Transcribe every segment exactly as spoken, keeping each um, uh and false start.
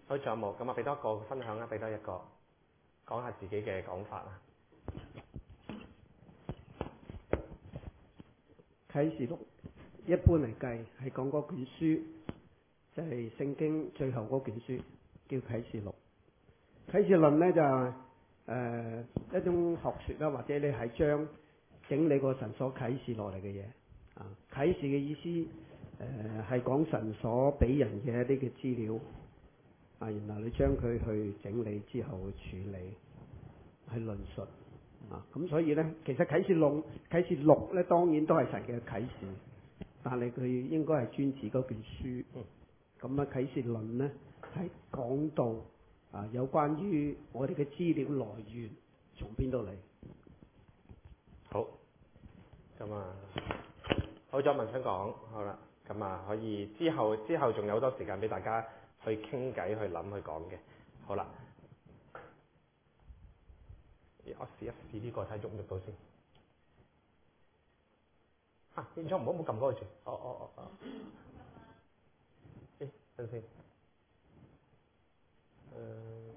好，仲有冇？咁啊，俾多一個分享啦，俾多一個講下自己嘅講法啦。 啟示錄一般嚟計係講嗰卷書，就係、是、聖經最後嗰卷書，叫啟示錄。啟示論呢，就係、呃、一種學説啦，或者你係將整理個神所啟示落嚟嘅嘢啊。啟示嘅意思誒係講神所俾人嘅一啲嘅資料啊，然後你將佢去整理之後去處理，去論述啊。咁所以呢，其實啟示錄啟示錄咧當然都係神嘅啟示，但係佢應該係專指嗰卷書。咁啊，啟示論呢係講到啊有關於我哋嘅資料來源從邊度嚟。 好，咁啊，好咗文想講，好啦，咁啊可以之後之後仲有好多時間俾大家去傾偈、去諗、去講嘅。好啦，我試一試呢個睇喐唔喐到先。啊，變咗唔好唔好撳嗰個住。哦哦哦哦。誒，等先。誒、呃。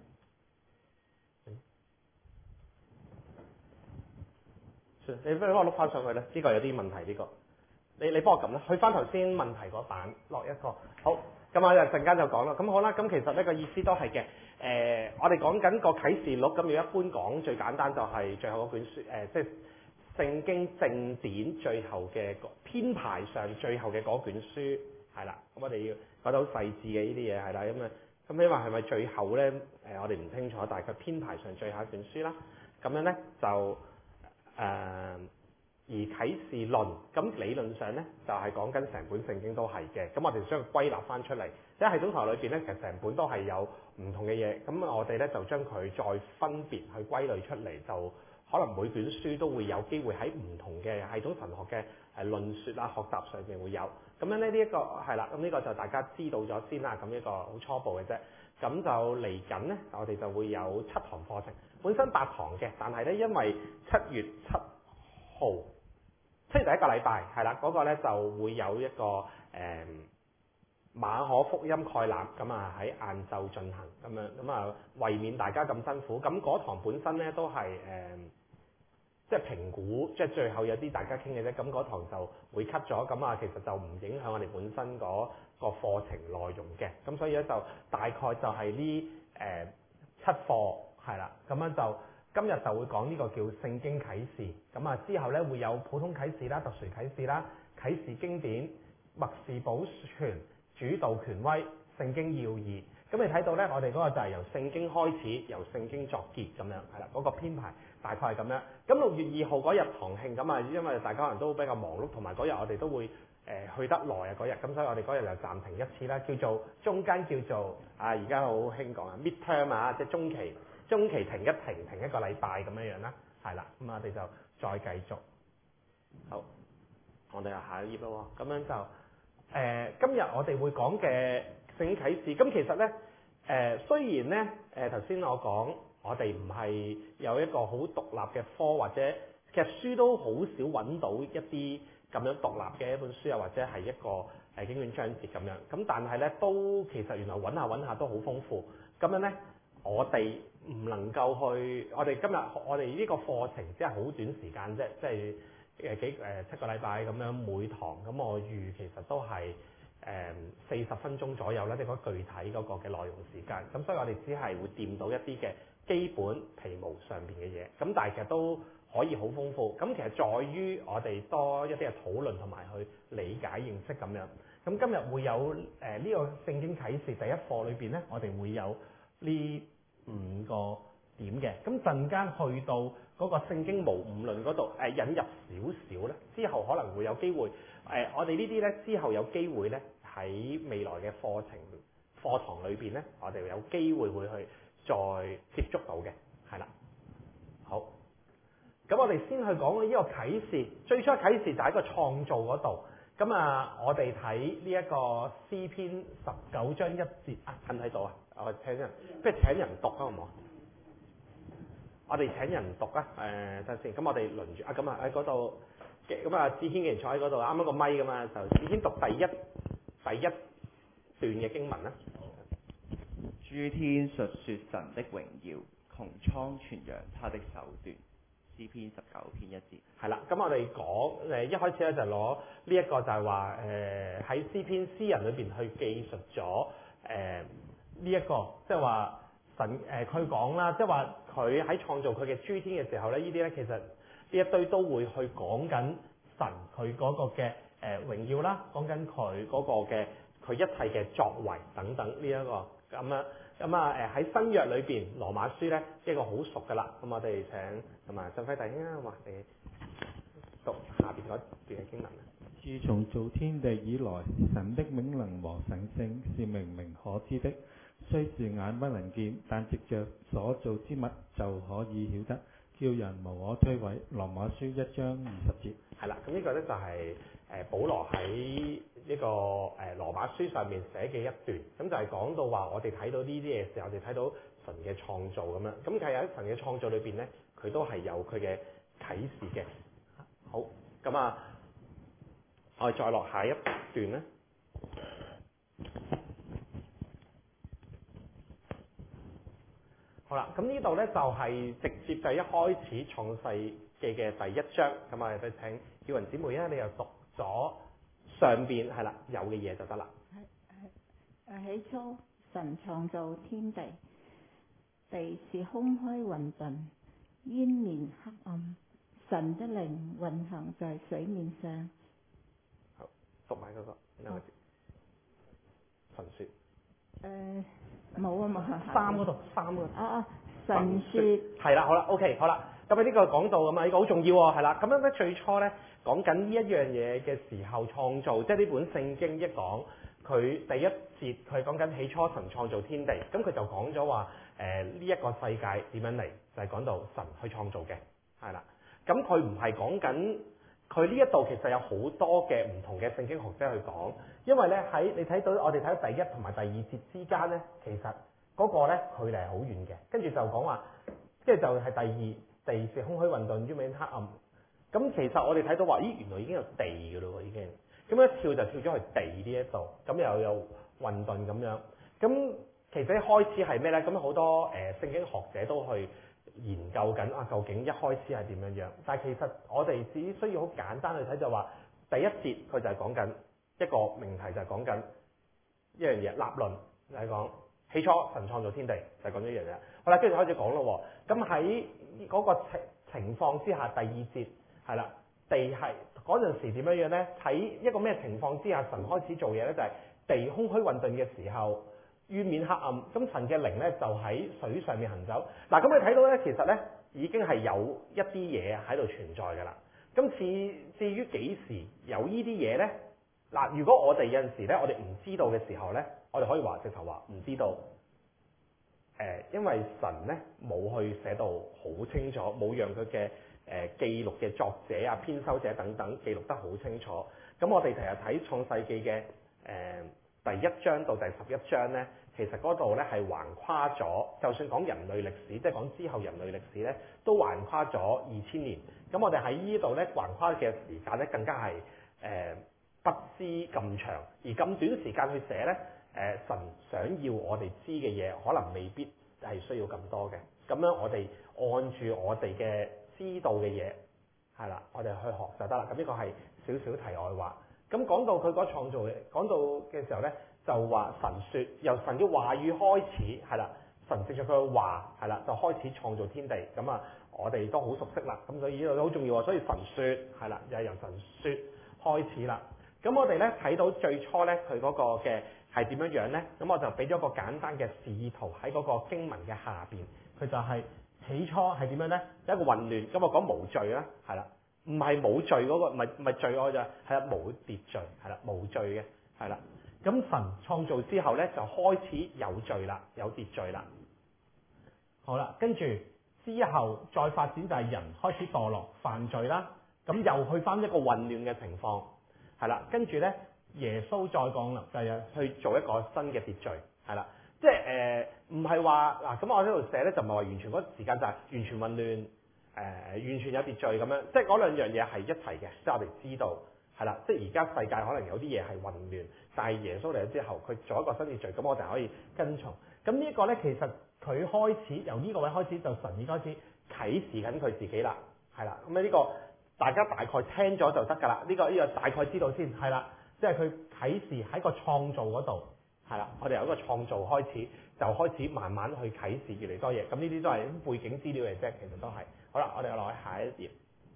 你不如幫我碌翻上去咧，呢、這個有啲問題呢、這個。你你幫我撳啦，去翻頭先問題嗰版落一個。好，咁我一陣間就講啦。咁好啦，咁其實呢個意思都係嘅。誒、呃，我哋講緊個啟示錄，咁要一般講最簡單就係最後嗰卷書，誒、呃，即係聖經正典最後嘅編排上最後嘅嗰卷書，係啦。咁我哋要講到好細緻嘅呢啲嘢係啦。咁啊，咁你話係咪最後咧？誒、呃，我哋唔清楚，但係佢編排上最後一卷書啦。咁樣咧就。誒、呃、而啟示論咁理論上咧就係講緊成本聖經都係嘅，咁我哋將佢歸納翻出嚟，即係系統台裏邊咧，其實成本都係有唔同嘅嘢，咁我哋咧就將佢再分別去歸類出嚟，就可能每卷書都會有機會喺唔同嘅系統神學嘅誒論説啊學習上面會有，咁樣咧呢一個係啦，咁呢個就大家知道咗先啦，咁呢個好初步嘅啫，咁就嚟緊咧，我哋就會有七堂課程。本身八堂嘅，但係咧因為七月七號，即係第一個禮拜，係啦，嗰、那個咧就會有一個誒、嗯、馬可福音概覽，咁啊喺晏晝進行咁樣，咁啊為免大家咁辛苦，咁嗰堂本身咧都係誒、嗯、即係評估，即係最後有啲大家傾嘅啫，咁嗰堂就會 cut 咗，咁啊其實就唔影響我哋本身嗰個課程內容嘅，咁所以咧就大概就係呢誒七課。係啦，咁樣就今日就會講呢個叫聖經啟示，咁啊之後咧會有普通啟示啦、特殊啟示啦、啟示經典、默示保存、主導權威、聖經要義。咁你睇到咧，我哋嗰個就係由聖經開始，由聖經作結咁樣，係啦，嗰、那個編排大概係咁樣。咁六月二號嗰日堂慶，咁啊因為大家可能都比較忙碌，同埋嗰日我哋都會誒、呃、去得耐啊嗰日，咁所以我哋嗰日就暫停一次啦，叫做中間叫做啊而家好興講啊 midterm 啊，即係中期。中期停一停，停一個禮拜咁樣樣啦，係啦，咁我哋就再繼續。好，我哋又下一頁咯。咁樣就誒、呃，今日我哋會講嘅聖經啟示，咁其實咧誒、呃，雖然咧誒頭先我講我哋唔係有一個好獨立嘅科，或者其實書都好少揾到一啲咁樣獨立嘅一本書啊，或者係一個誒經卷章節咁樣。咁但係咧都其實原來揾下揾下都好豐富。咁樣咧，我哋唔能夠去，我哋今日我哋呢個課程只係好短時間啫，即係誒幾誒七個禮拜咁樣每堂，咁我預其實都係誒四十分鐘左右啦，即係嗰具體嗰個嘅內容時間。咁所以我哋只係會掂到一啲嘅基本皮毛上邊嘅嘢，咁但係其實都可以好豐富。咁其實在於我哋多一啲嘅討論同埋去理解認識咁樣。咁今日會有誒呢、呃這個聖經啟示第一課裏邊咧，我哋會有呢五個點嘅。咁陣間去到嗰個聖經無誤論嗰度誒引入少少咧，之後可能會有機會誒、呃、我哋呢啲咧之後有機會咧喺未來嘅課程課堂裏邊咧，我哋有機會會去再接觸到嘅，係啦。好，咁我哋先去講呢個啟示。最初啟示就喺個創造嗰度。咁啊，我哋睇呢一個詩篇十九章一節啊，睇唔睇到啊？我請人，不如請人讀啊，好唔好？我哋請人讀啊，誒等陣先。咁我哋輪住啊，咁啊喺嗰度，咁啊志軒既然坐喺嗰度，啱啱個咪㗎嘛，就志軒讀第一第一段嘅經文啦。 諸天述說神的榮耀，穹蒼傳揚他的手段。詩篇十九篇一節。 係啦，咁我哋講誒一開始咧就攞呢一個就係話誒喺詩篇詩人裏邊去記述咗誒呢一個，即係話神誒佢講啦，即係話佢喺創造佢嘅諸天嘅時候咧，呢啲咧其實呢一堆都會去講緊神佢嗰個嘅誒榮耀啦，講緊佢嗰個嘅佢一切嘅作為等等呢一個咁樣。咁啊誒喺新約裏邊羅馬書咧一個好熟㗎啦，咁我哋請同埋振輝弟兄啊，話你讀下邊嗰段嘅經文啊。 自從造天地以來，神的名能和神性是明明可知的，雖是眼不能見，但藉着所造之物就可以曉得，叫人無可推諉。羅馬書一章二十節。 係啦，咁呢個咧就係誒保羅喺呢個誒羅馬書上面寫嘅一段，咁就係講到話我哋睇到呢啲嘢時候，我哋睇到神嘅創造咁樣，咁其實喺神嘅創造裏邊咧，佢都係有佢嘅啟示嘅。好，咁啊，我哋再落下一段咧。好啦，咁呢度咧就係直接就一開始創世記嘅第一章，咁我哋都請曉雲姊妹啊，你又讀咗上邊係啦有嘅嘢就得啦。 係係誒起初神創造天地，地是空虛混沌，淵面黑暗，神的靈運行在水面上。 好，讀埋嗰個兩個字，神説。 誒冇啊冇啊。 三嗰度，三嗰度。 啊啊！神説係啦，好啦 ，OK，好啦。咁喺呢個講到咁啊，呢個好重要喎，係啦。咁樣咧最初咧講緊呢一樣嘢嘅時候創造，即係呢本聖經一講佢第一節佢講緊起初神創造天地，咁佢就講咗話誒呢一個世界點樣嚟，就係、是、講到神去創造嘅，係啦。咁佢唔係講緊佢呢一度其實有好多嘅唔同嘅聖經學者去講，因為咧喺你睇到我哋睇到第一同埋第二節之間咧，其實嗰個咧距離係好遠嘅，跟住就講話，即係就係第二。地是空虛混沌，淵面黑暗。咁其實我哋睇到話，咦，原來已經有地嘅咯喎，已經。咁一跳就跳咗去地呢一度，咁又有混沌咁樣。咁其實一開始係咩咧？咁好多誒、呃、聖經學者都去研究緊啊，究竟一開始係點樣樣？但係其實我哋只需要好簡單去睇就話，第一節佢就係講緊一個命題，就係講緊一樣嘢，立論就係講起初神創造天地，就係講呢樣嘢。好啦，跟住就開始講咯喎。咁喺嗰個情情況之下，第二節係啦，地係嗰陣時點樣樣咧？喺一個咩情況之下，神開始做嘢咧？就係、是、地空虛混沌嘅時候，淵面黑暗。咁神嘅靈咧就喺水上面行走。嗱，咁你睇到咧，其實咧已經係有一啲嘢喺度存在㗎啦。咁至至於幾時有呢啲嘢咧？嗱，如果我哋有陣時咧，我哋唔知道嘅時候咧，我哋可以話直頭話唔知道。誒，因為神咧冇去寫到好清楚，冇讓佢嘅誒記錄嘅作者啊、編修者等等記錄得好清楚。咁我哋成日睇創世記嘅誒第一章到第十一章咧，其實嗰度咧係橫跨咗，就算講人類歷史，即係講之後人類歷史咧，都橫跨咗二千年。咁我哋喺呢度咧橫跨嘅時間咧，更加係誒、呃、不知咁長，而咁短時間去寫咧。誒、呃、神想要我哋知嘅嘢，可能未必係需要咁多嘅。咁樣我哋按住我哋嘅知道嘅嘢，係啦，我哋去學就得啦。咁呢個係少少題外話。咁講到佢嗰創造嘅，講到嘅時候咧，就話神説，由神嘅話語開始，係啦，神藉著佢嘅話，係啦，就開始創造天地。咁啊，我哋都好熟悉啦。咁所以呢個都好重要啊。所以神説係啦，又係由神説開始啦。咁我哋咧睇到最初咧，佢嗰個嘅係點樣樣咧？咁我就俾咗個簡單嘅示圖喺嗰個經文嘅下邊。佢就係起初係點樣咧？有一個混亂。咁我講無序啦，係啦，唔係冇序嗰個，唔係唔係罪惡就係啦，冇秩序，係啦，無序嘅，係啦。咁神創造之後咧，就開始有序啦，有秩序啦。好啦，跟住之後再發展就係人開始墮落犯罪啦。咁又去翻一個混亂嘅情況。係啦，跟住咧，耶穌再降臨，就係去做一個新嘅秩序，係啦，即係誒，唔係話嗱，咁我呢度寫咧就唔係話完全嗰個時間就係完全混亂，誒、呃，完全有秩序咁樣，即係嗰兩樣嘢係一齊嘅，即係我哋知道，係啦，即係而家世界可能有啲嘢係混亂，但係耶穌嚟咗之後，佢做一個新秩序，咁我哋可以跟從。 咁呢一個咧，其實佢開始由呢個位開始，就神已經開始啟示緊佢自己啦，係啦。咁咧呢個大家大概聽咗就得㗎啦。呢個呢個大概知道先，係啦，即係佢啟示喺個創造嗰度，係啦。我哋由一個創造開始，就開始慢慢去啟示越嚟多嘢。咁呢啲都係背景資料嚟啫，其實都係。好啦，我哋落去下一頁。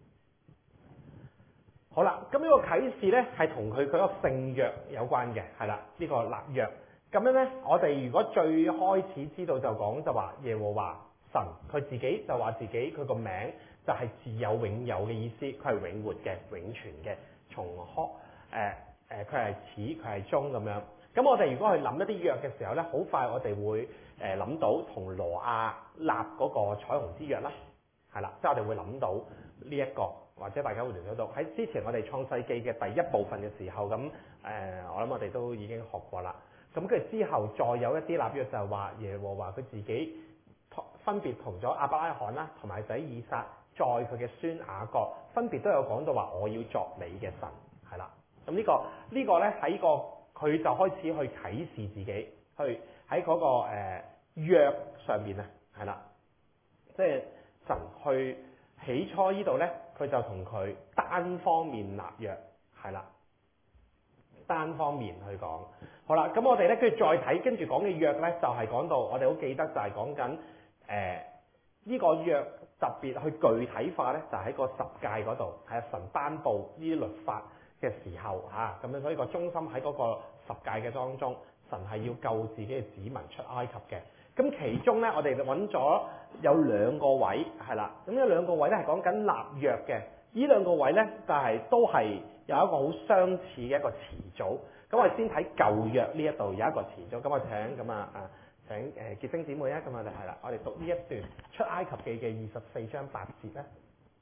好啦，咁呢個啟示咧係同佢佢個聖約有關嘅，係啦，呢個立約。咁樣咧，我哋如果最開始知道就講就話耶和華神佢自己就話自己佢個名就係自有永有嘅意思，佢係永活嘅、永存嘅、從開誒誒，佢係始佢係終咁樣。咁我哋如果去諗一啲約嘅時候咧，好快我哋會誒諗到同挪亞立嗰個彩虹之約啦，係啦，即係我哋會諗到呢一個。或者大家會聯想到喺之前我哋創世記嘅第一部分嘅時候，咁誒、呃、我諗我哋都已經學過啦。咁跟住之後再有一啲立約就係話耶和華佢自己分別同咗亞伯拉罕啦，同埋仔以撒，再佢嘅孫雅各分別都有講到話我要作你嘅神，係啦。咁呢、這個呢、這個咧喺個佢就開始去啟示自己，去喺嗰、那個誒、呃、約上面啊，係啦，即係神去起初呢度咧。佢就同佢單方面立約，係啦，單方面去講。好啦，咁我哋咧跟住再睇，跟住講嘅約咧就係、是、講到我哋好記得就係講緊誒呢個約特別去具體化咧，就喺、是、個十誡嗰度，係神頒布呢啲律法嘅時候嚇，咁、啊、樣所以個中心喺嗰個十誡嘅當中，神係要救自己嘅子民出埃及嘅。咁其中咧，我哋揾咗有兩個位，係啦。咁呢兩個位咧係講緊立約嘅。呢兩個位咧，就係、是、都係有一個好相似嘅一個詞組。咁我哋先睇舊約呢一度有一個詞組。咁我請咁啊啊請誒、呃、結晶姊妹啊，咁我哋係啦，我哋讀呢一段出埃及記嘅二十四章八節咧。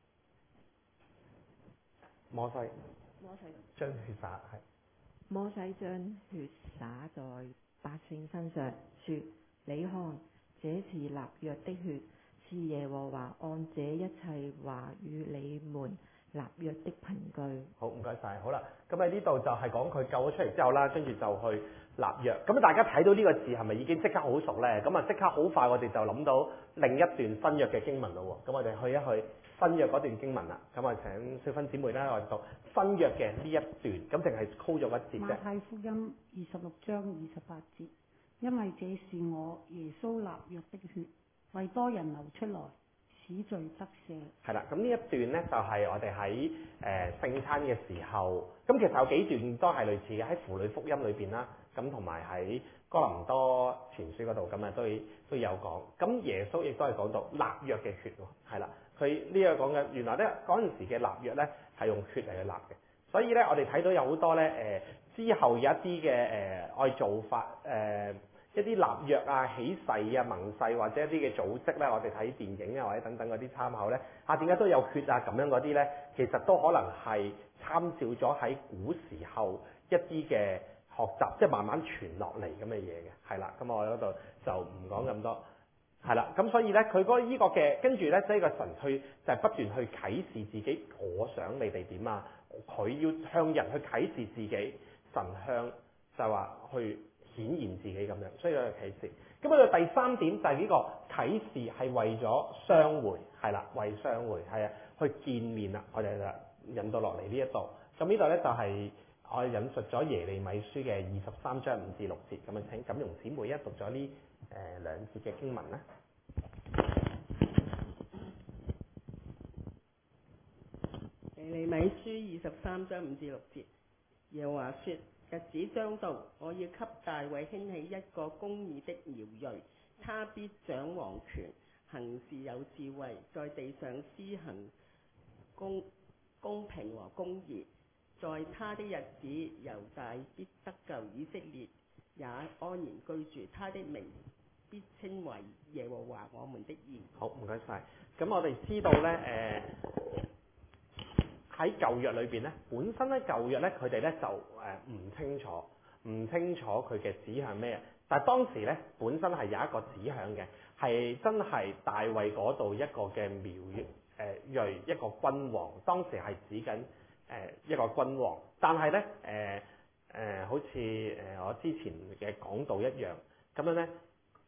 摩西， 摩西將血灑係。 摩西將血灑在百姓身上，說。你看，這是立約的血，是耶和華按這一切話與你們立約的憑據。 好，唔該晒。好啦，咁喺呢度就係講佢救咗出嚟之後啦，跟住就去立約。咁大家睇到呢個字係咪已經即刻好熟呢？咁啊即刻好快，我哋就諗到另一段新約嘅經文咯喎。咁我哋去一去新約嗰段經文啦。咁啊請小芬姊妹啦，我哋讀新約嘅呢一段，咁淨係 call 咗一節啫。 馬太福音二十六章二十八節。因為這是我耶穌立約的血，為多人流出來，使罪得赦。係啦，咁呢一段呢，就係、是、我哋喺誒聖餐嘅時候，咁其實有幾段都係類似嘅，喺符類福音裏邊啦，咁同埋喺哥林多前書嗰度咁啊都都有講。咁耶穌亦都係講到立約嘅血喎，係啦，佢呢個講緊原來咧嗰陣時嘅立約咧係用血嚟去立嘅，所以咧我哋睇到有好多咧誒、呃、之後有一啲嘅誒愛做法誒。呃一啲立約啊、起誓啊、盟誓或者一啲嘅組織咧，我哋睇電影啊或者等等嗰啲參考咧，啊點解都有血啊咁樣嗰啲咧？其實都可能係參照咗喺古時候一啲嘅學習，即係慢慢傳落嚟咁嘅嘢嘅，係啦。咁我喺嗰度就唔講咁多，係啦。咁所以咧，佢嗰依個嘅跟住咧，即係個神去就係不斷去啟示自己，我想你哋點啊？佢要向人去啟示自己，神向就話去顯現自己咁樣，所以佢係啟示。咁去到第三點就係呢個啟示係為咗相會，係啦，為相會係啊，去見面啦。我哋就引到落嚟呢一度。咁呢度咧就係我引述咗耶利米書嘅二十三章五至六節。咁啊，請錦容姊妹一讀咗呢誒兩節嘅經文啦。 耶利米書二十三章五至六節，耶和華說：日子將到，我要給大衛興起一個公義的苗裔，他必掌王權，行事有智慧，在地上施行公公平和公義。在他的日子，猶大必得救，以色列也安然居住。他的名必稱為耶和華我們的義。 好，唔該晒。咁我哋知道咧，誒喺舊約裏邊咧，本身咧舊約咧佢哋咧就誒唔清楚，唔清楚佢嘅指向咩？但係當時咧本身係有一個指向嘅，係真係大衛嗰度一個嘅苗裔誒裔一個君王，當時係指緊。誒一個君王，但係咧誒誒，好似誒我之前嘅講道一樣，咁樣咧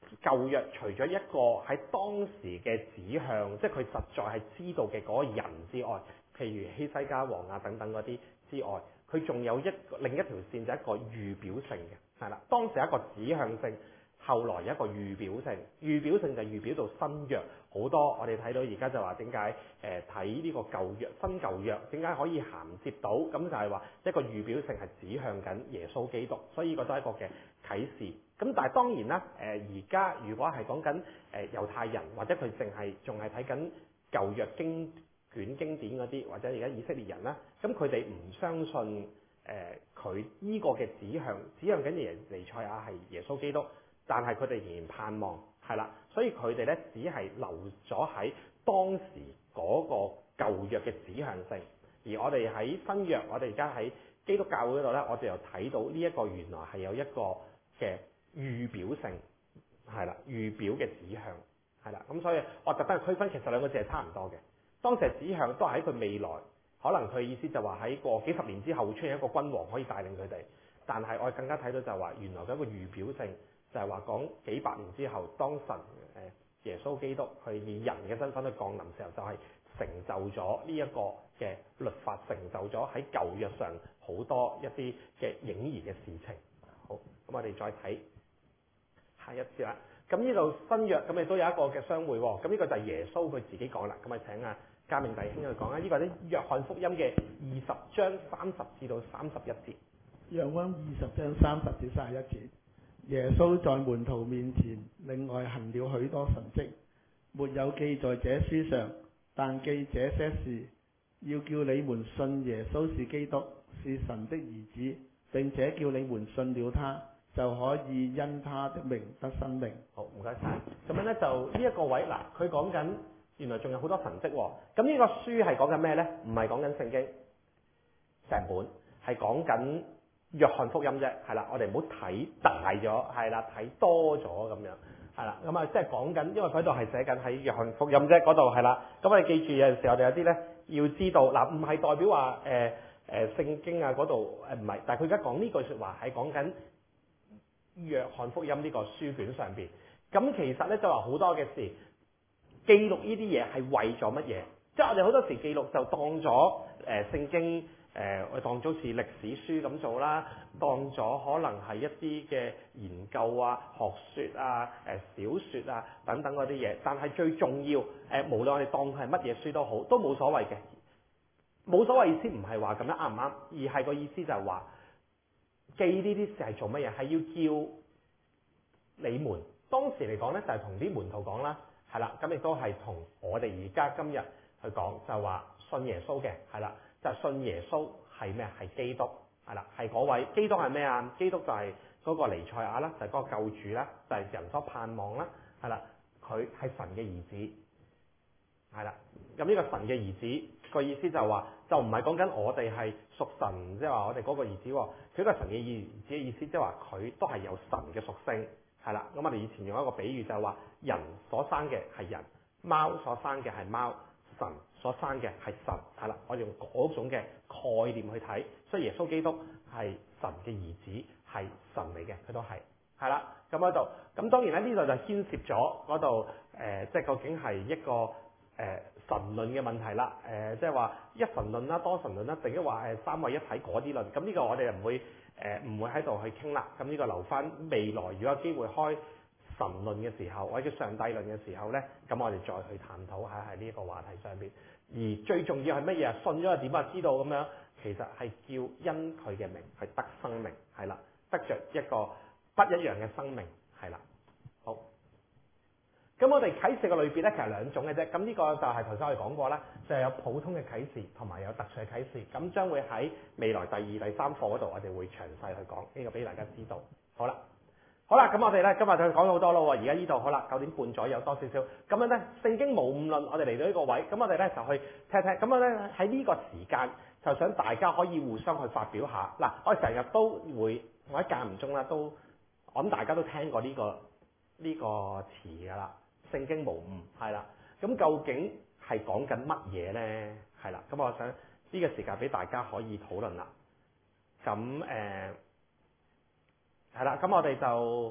舊約除咗一個喺當時嘅指向，即係佢實在係知道嘅嗰個人之外，譬如希西家王啊等等嗰啲之外，佢仲有一個另一條線就係一個預表性嘅，係啦。當時一個指向性，後來有一個預表性，預表性就預表到新約好多。我哋睇到而家就話點解誒睇呢個舊約新舊約點解可以銜接到？咁就係話一個預表性係指向緊耶穌基督，所以呢個都係一個嘅啟示。咁但係當然啦，誒而家如果係講緊誒猶太人，或者佢淨係仲係睇緊舊約經卷經典嗰啲，或者而家以色列人啦，咁佢哋唔相信誒佢呢個嘅指向，指向緊耶彌賽亞係耶穌基督，但係佢哋仍然盼望係啦，所以佢哋咧只係留咗喺當時嗰個舊約嘅指向性，而我哋喺新約，我哋而家喺基督教會嗰度咧，我哋又睇到呢一個原來係有一個嘅預表性，係啦，預表嘅指向，係啦，咁所以我特登區分，其實兩個字係差唔多嘅。當時指向都係喺佢未來，可能佢意思就話喺過幾十年之後會出現一個君王可以帶領佢哋，但係我哋更加睇到就係話原來嘅一個預表性，就係話講幾百年之後，當神誒耶穌基督去以人嘅身份去降臨時候，就係成就咗呢一個嘅律法，成就咗喺舊約上好多一啲嘅影兒嘅事情。好，咁我哋再睇下一節啦。咁呢度新約咁亦都有一個嘅相會喎。咁呢個就係耶穌佢自己講啦。咁咪請啊嘉明弟兄去講啦。呢個係約翰福音嘅二十章三十至到三十一節。 約翰二十章三十至三十一節。耶穌在門徒面前另外行了許多神蹟，沒有記在這書上，但記這些事，要叫你們信耶穌是基督，是神的兒子，並且叫你們信了他，就可以因他的名得生命。 好，唔該晒。咁樣咧就呢一個位嗱，佢講緊原來仲有好多神蹟喎。咁呢個書係講緊咩呢？唔係講緊聖經成本，係講緊約翰福音啫。係啦，我哋唔好睇大咗，係啦，睇多咗咁樣，係啦。咁啊，即係講緊，因為佢度係寫緊喺約翰福音啫，嗰度係啦。咁我哋記住有陣時我哋有啲咧要知道嗱，唔係代表話誒誒聖經啊嗰度誒唔係，但係佢而家講呢句説話係講緊約翰福音呢個書卷上邊。咁其實咧就話好多嘅事記錄呢啲嘢係為咗乜嘢？即係我哋好多時記錄就當咗誒、呃、聖經。誒、呃，我當咗似歷史書咁做啦，當咗可能係一啲嘅研究啊、學説啊、誒、呃、小説啊等等嗰啲嘢。但係最重要，誒、呃、無論我哋當係乜嘢書都好，都冇所謂嘅。冇所謂意思唔係話咁樣啱唔啱，而係個意思就係話記呢啲事係做乜嘢？係要叫你們當時嚟講咧，就係同啲門徒講啦，係啦，咁亦都係同我哋而家今日去講，就係話信耶穌嘅，係啦。就係信耶穌係咩？係基督，係啦，係嗰位基督係咩啊？基督就係嗰個彌賽亞啦，就係、是、嗰個救主啦，就係、是、人所盼望啦，係啦，佢係神嘅兒子，係啦。咁呢個神嘅兒子個意思就係話，就唔係講緊我哋係屬神，即係話我哋嗰個兒子，佢個神嘅兒子嘅意思，即係話佢都係有神嘅屬性，係啦。咁我哋以前用一個比喻就係話，人所生嘅係人，貓所生嘅係貓。神所生嘅係神，係啦，我哋用嗰種嘅概念去睇，所以耶穌基督係神嘅兒子，係神嚟嘅，佢都係，係啦，咁喺度，咁當然咧呢度就牽涉咗嗰度，誒，即係究竟係一個誒、呃、神論嘅問題啦，誒、呃，即係話一神論啦、多神論啦，定係話誒三位一體嗰啲論，咁呢個我哋唔會誒唔、呃、會喺度去傾啦，咁呢個留翻未來如果有機會開神論嘅時候，或者上帝論嘅時候呢，咁我哋再去探討下喺呢個話題上邊。而最重要係乜嘢啊？信咗係點啊？知道咁樣，其實係叫因佢嘅名係得生命，係啦，得着一個不一樣嘅生命，係啦。好，咁我哋啟示嘅類別呢，其實兩種嘅啫。咁呢個就係頭先我哋講過啦，就係、是、有普通嘅啟示同埋有特殊嘅啟示。咁將會喺未來第二、第三課嗰度，我哋會詳細去講呢個俾大家知道。好啦。好啦，咁我哋咧今日就講咗好多咯喎，而家呢度好啦，九點半左右多少少，咁樣咧聖經無誤論，我哋嚟到呢個位，咁我哋咧就去聽聽，咁我咧喺呢個時間就想大家可以互相去發表下，嗱，我哋成日都會，我喺間唔中啦，都我諗大家都聽過呢個呢個詞噶啦，聖經無誤係啦，咁究竟係講緊乜嘢咧？係啦，咁我想呢個時間俾大家可以討論啦，咁誒。係啦，咁我哋就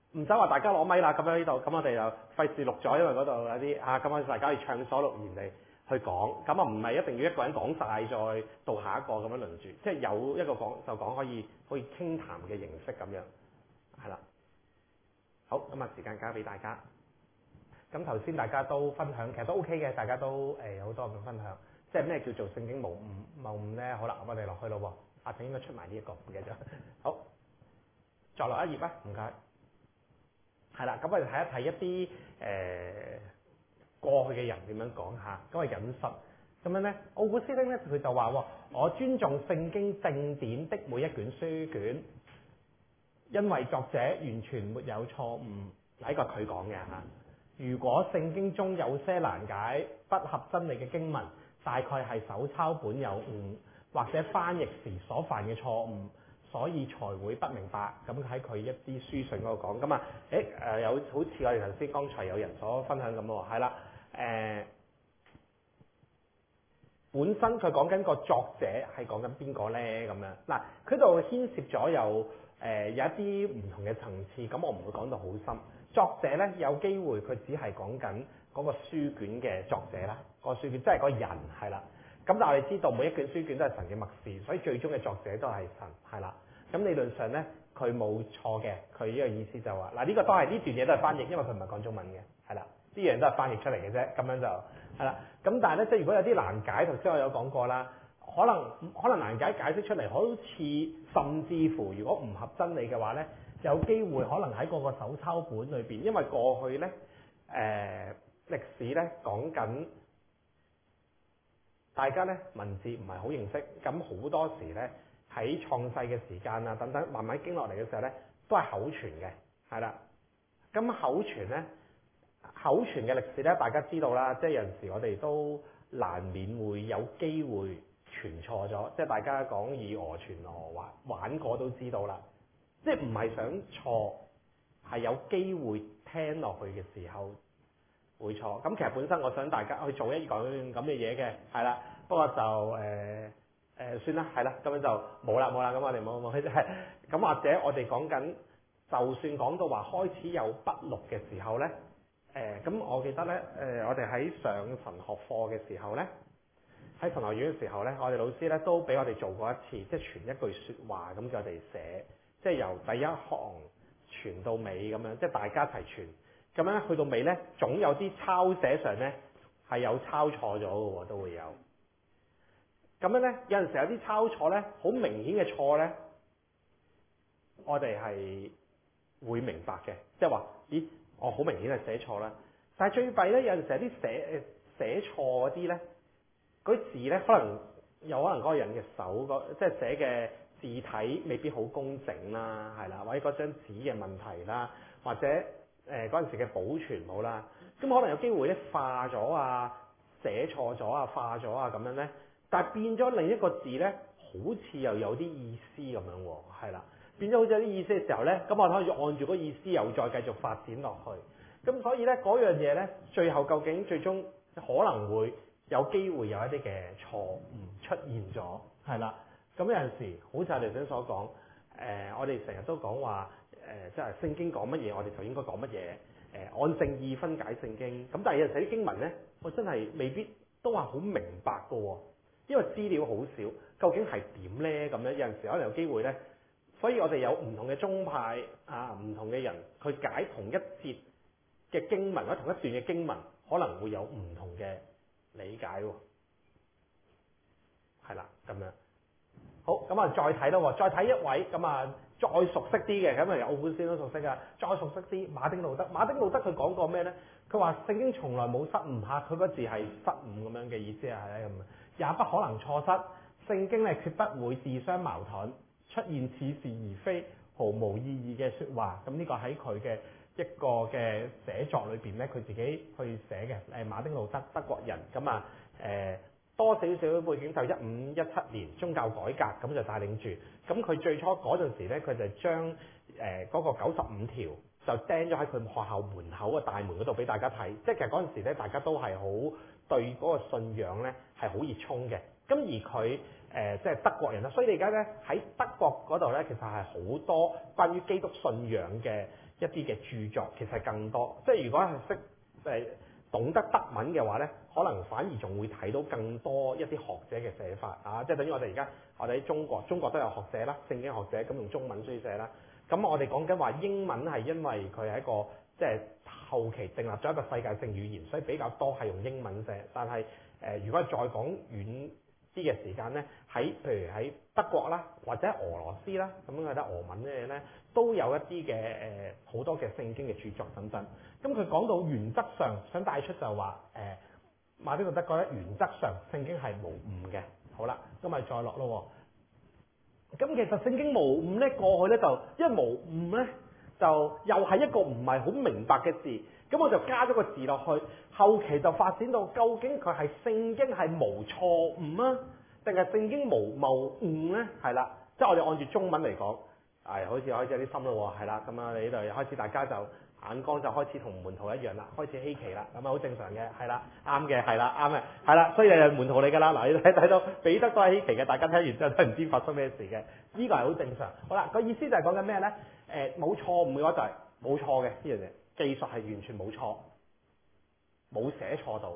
唔使話大家攞咪啦，咁樣呢度，咁我哋就費事錄咗，因為嗰度有啲啊，咁我大家可以暢所欲言地去講，咁啊唔係一定要一個人講晒再到下一個咁樣輪住，即係有一個講就講可以可以傾談嘅形式咁樣，係啦。好，咁啊時間交俾大家。咁頭先大家都分享，其實都 OK 嘅，大家都誒好多咁分享，即係咩叫做聖經無誤謬誤咧？好啦，我哋落去咯喎，阿正應該出埋呢一個，唔記得咗。好，再落一頁啊，唔該。係啦，咁我哋睇一睇一啲誒、呃、過去嘅人點樣講下，咁啊引述咁樣咧，奧古斯丁咧佢就話喎，我尊重聖經正典的每一卷書卷，因為作者完全沒有錯誤，呢個佢講嘅嚇。如果聖經中有些難解、不合真理嘅經文，大概係手抄本有誤，或者翻譯時所犯嘅錯誤，所以才會不明白。咁喺佢一啲書信嗰度講，咁啊，誒誒有好似我哋頭先剛才有人所分享咁喎，係啦，誒、呃、本身佢講緊個作者係講緊邊個咧？咁樣嗱，佢度牽涉咗有誒、呃、有一啲唔同嘅層次，咁我唔會講到好深。作者咧有機會佢只係講緊嗰個書卷嘅作者啦，個書卷即係個人係啦。咁但係我哋知道每一卷書卷都係神嘅默示，所以最終嘅作者都係神係啦。咁理論上咧佢冇錯嘅，佢呢個意思就話嗱呢個都係呢段嘢都係翻譯，因為佢唔係講中文嘅係啦，啲嘢都係翻譯出嚟嘅啫，咁樣就係啦。咁但係咧即係如果有啲難解，頭先我有講過啦，可能可能難解解釋出嚟，好似甚至乎如果唔合真理嘅話咧。有機會可能喺嗰個手抄本裏邊，因為過去咧誒、呃、歷史咧講緊，大家咧文字唔係好認識，咁好多時咧喺創世嘅時間啊等等，慢慢經落嚟嘅時候咧，都係口傳嘅，係啦。咁口傳咧，口傳嘅歷史咧，大家知道啦，即係有陣時我哋都難免會有機會傳錯咗，即係大家講以訛傳訛玩玩過都知道啦。即係唔係想錯，係有機會聽落去嘅時候會錯。咁其實本身我想大家去做一個咁嘅嘢嘅，係啦。不過就誒誒、呃呃、算啦，係啦，咁樣就冇啦冇啦。咁我哋冇冇係咁或者我哋講緊，就算講到話開始有筆錄嘅時候咧，誒、呃、咁我記得咧誒、呃、我哋喺上神學課嘅時候咧，喺神學院嘅時候咧，我哋老師咧都俾我哋做過一次，即係傳一句説話咁叫我哋寫。即係由第一行傳到尾咁樣，即係大家一齊傳。咁樣去到尾咧，總有啲抄寫上咧係有抄錯咗嘅喎，都會有。咁樣咧，有陣時有啲抄錯咧，好明顯嘅錯咧，我哋係會明白嘅，即係話，咦，我好明顯係寫錯啦。但係最弊咧，有陣時有啲寫誒寫錯嗰啲咧，嗰啲字咧，可能有可能嗰個人嘅手個即係寫嘅。字體未必好工整啦，係啦，或者嗰張紙嘅問題啦，或者誒嗰陣時嘅保存冇啦，咁可能有機會咧化咗啊、寫錯咗啊、化咗啊咁樣咧，但係變咗另一個字咧，好似又有啲意思咁樣喎，係啦，變咗好似有啲意思嘅時候咧，咁我可以按住嗰意思又再繼續發展落去，咁所以咧嗰樣嘢咧，最後究竟最終可能會有機會有一啲嘅錯誤出現咗，係啦。咁有陣時，好似我哋頭先所講，誒、呃，我哋成日都講話，誒、呃，即係聖經講乜嘢，我哋就應該講乜嘢，誒、呃，按聖意分解聖經。咁但係有陣時啲經文咧，我真係未必都話好明白㗎喎，因為資料好少，究竟係點咧？咁樣有陣時可能有機會咧，所以我哋有唔同嘅宗派啊，唔同嘅人去解同一節嘅經文或者同一段嘅經文，可能會有唔同嘅理解喎。係啦，咁樣。好，咁啊再睇咯，再睇一位咁啊再熟悉啲嘅，咁啊由奧古斯丁都熟悉啊，再熟悉啲馬丁路德。馬丁路德佢講過咩咧？佢話聖經從來冇失誤嚇，佢個字係失誤咁樣嘅意思係咧咁，也不可能錯失。聖經咧決不會自相矛盾，出現似是而非、毫無意義嘅説話。咁呢個喺佢嘅一個嘅寫作裏邊咧，佢自己去寫嘅。誒馬丁路德德國人咁啊誒。多少少背景就一五一七年宗教改革咁就帶領住，咁佢最初嗰陣時咧，佢就將誒嗰個九十五條就釘咗喺佢學校門口嘅大門嗰度俾大家睇，即係其實嗰陣時咧大家都係好對嗰個信仰咧係好熱衷嘅，咁而佢誒即係德國人啦，所以你而家咧喺德國嗰度咧其實係好多關於基督信仰嘅一啲嘅著作其實更多。即係如果係識誒懂得德文嘅話咧，可能反而仲會睇到更多一啲學者嘅寫法啊！即係等於我哋而家我哋喺中國，中國都有學者啦，聖經學者咁用中文書寫啦。咁我哋講緊話英文係因為佢係一個即係後期訂立咗一個世界性語言，所以比較多係用英文寫。但係誒、呃，如果再講遠啲嘅時間咧，喺譬如喺德國啦，或者俄羅斯啦，咁佢得俄文嘅嘢咧，都有一啲嘅誒好多嘅聖經嘅著作等等。咁佢講到原則上想帶出就話誒、呃、馬丁路德覺得原則上聖經係無誤嘅。好啦，咁咪再落咯。咁其實聖經無誤咧，過去咧就因為無誤咧，就又係一個唔係好明白嘅字，咁我就加咗個字落去，後期就發展到究竟佢係聖經係無錯誤啊，定係聖經無謬誤咧？係啦，即係我哋按住中文嚟講，係好似開始有啲深咯喎，係啦，咁啊你呢度又開始大家就眼光就開始同門徒一樣啦，開始稀奇啦，咁啊好正常嘅，係啦，啱嘅，係啦，啱嘅，係啦，所以係門徒嚟㗎啦。嗱，你睇睇到彼得都係稀奇嘅，大家睇完之後都唔知發生咩事嘅，呢個係好正常。好啦，個意思就係講緊咩咧？誒冇錯誤嘅話就係冇錯嘅呢樣嘢，技術係完全冇錯，冇寫錯到。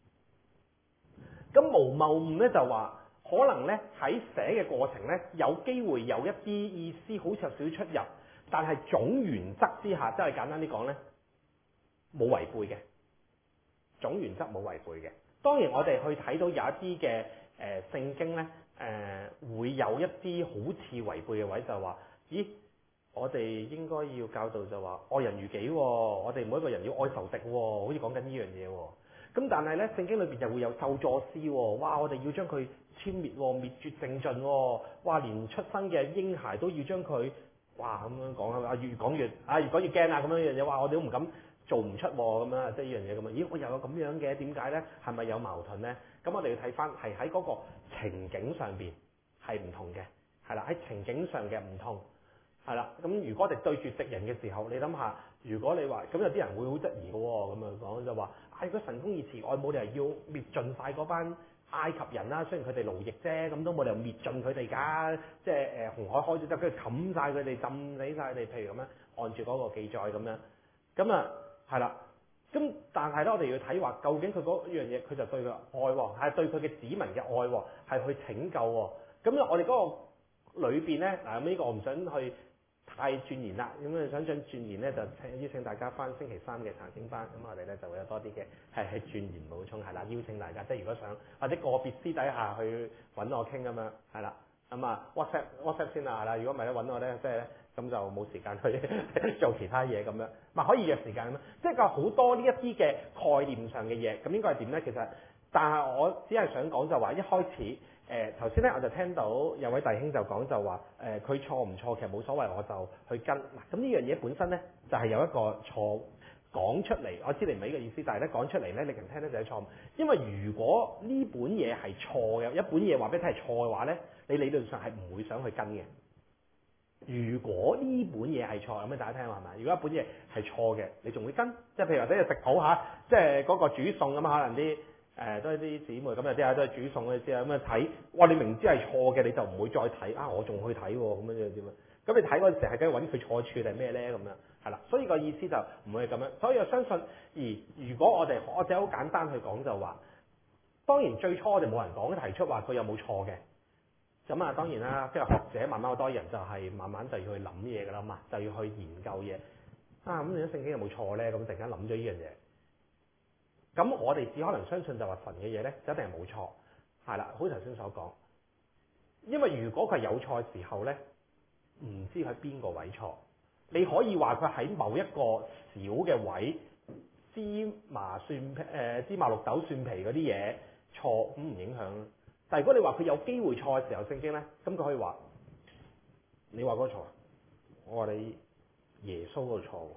咁無謬誤咧就話可能咧喺寫嘅過程咧有機會有一啲意思好似有少少出入。但係總原則之下，即係簡單啲講咧，冇違背嘅。總原則冇違背嘅。當然我哋去睇到有一啲嘅誒聖經咧，誒、呃、會有一啲好似違背嘅位，就係話，咦，我哋應該要教導就話愛人如己喎，我哋每一個人要愛仇敵喎，好似講緊呢樣嘢喎。咁但係咧，聖經裏邊就會有咒詛詩喎，哇！我哋要將佢殲滅喎，滅絕淨盡喎，哇！連出生嘅嬰孩都要將佢。哇咁樣講啊，越講越啊，越講越驚啊！咁樣樣嘢，哇！我哋都唔敢做唔出喎，咁樣即係呢樣嘢咁啊！咦，我又有咁樣嘅，點解咧？係咪有矛盾咧？咁我哋要睇翻係喺嗰個情景上邊係唔同嘅，係啦，喺情景上嘅唔同，係啦。咁如果我哋對住敵人嘅時候，你諗下，如果你話咁有啲人會好質疑嘅喎，咁樣講就話，啊，如果神公義慈愛冇理由要滅盡晒嗰班埃及人啦，雖然佢哋奴役啫，咁都冇理由滅盡佢哋㗎。即係誒、呃、紅海開咗之後，跟住冚晒佢哋，浸死晒佢哋。譬如咁樣，按住嗰個記載咁樣，咁啊係啦。咁但係咧，我哋要睇話，究竟佢嗰樣嘢，佢就對佢愛喎，係對佢嘅子民嘅愛喎，係去拯救喎。咁咧，我哋嗰個裏邊咧，嗱咁呢個我唔想去太鑽研啦。咁啊，想想鑽研咧，就請邀請大家翻星期三嘅查經班。咁我哋咧就會有多啲嘅係係鑽研補充係啦。邀請大家，即係如果想或者個別私底下去揾我傾咁樣係啦。咁啊 WhatsApp WhatsApp 先啦係啦。如果唔係咧揾我咧，即係咧咁就冇時間去做其他嘢咁樣。咪可以約時間咁樣。即係有好多呢一啲嘅概念上嘅嘢。咁應該係點咧？其實，但係我只係想講就話一開始。誒頭先咧我就聽到有位弟兄就講就話誒佢錯唔錯其實冇所謂，我就去跟嗱。咁呢樣嘢本身咧就係、是、有一個錯講出嚟，我知你唔係呢個意思，但係咧講出嚟咧令人聽咧就係錯誤。因為如果呢本嘢係錯嘅，一本嘢話俾你聽係錯嘅話咧，你理論上係唔會想去跟嘅。如果呢本嘢係錯，咁俾大家聽係咪？如果一本嘢係錯嘅，你仲會跟？即係譬如或者食譜嚇，即係嗰個煮餸咁啊，可能啲。誒、呃、都係啲姊妹咁有啲啊都係煮餸嘅知啊，咁啊睇，哇！你明知係錯嘅，你就唔會再睇啊！我仲去睇喎，咁樣樣點啊？咁你睇嗰陣時係梗係揾佢錯處定咩咧？咁樣係啦，所以個意思就唔會係咁樣。所以我相信，而如果我哋我哋好簡單去講就話，當然最初我哋冇人講提出話佢有冇錯嘅。咁啊當然啦，即係學者慢慢好多人就係慢慢就要去諗嘢㗎啦嘛，就要去研究嘢啊。咁你啲聖經有冇錯咧？咁突然間諗咗呢樣嘢。咁我哋只可能相信就話神嘅嘢咧，就一定係冇錯，係啦，好似頭先所講。因為如果佢係有錯嘅時候咧，唔知喺邊個位錯。你可以話佢喺某一個小嘅位，芝麻蒜誒、呃、芝麻綠豆蒜皮嗰啲嘢錯，咁唔影響。但係如果你話佢有機會錯嘅時候，聖經咧，咁佢可以話：你話嗰個錯，我話你耶穌嗰個錯。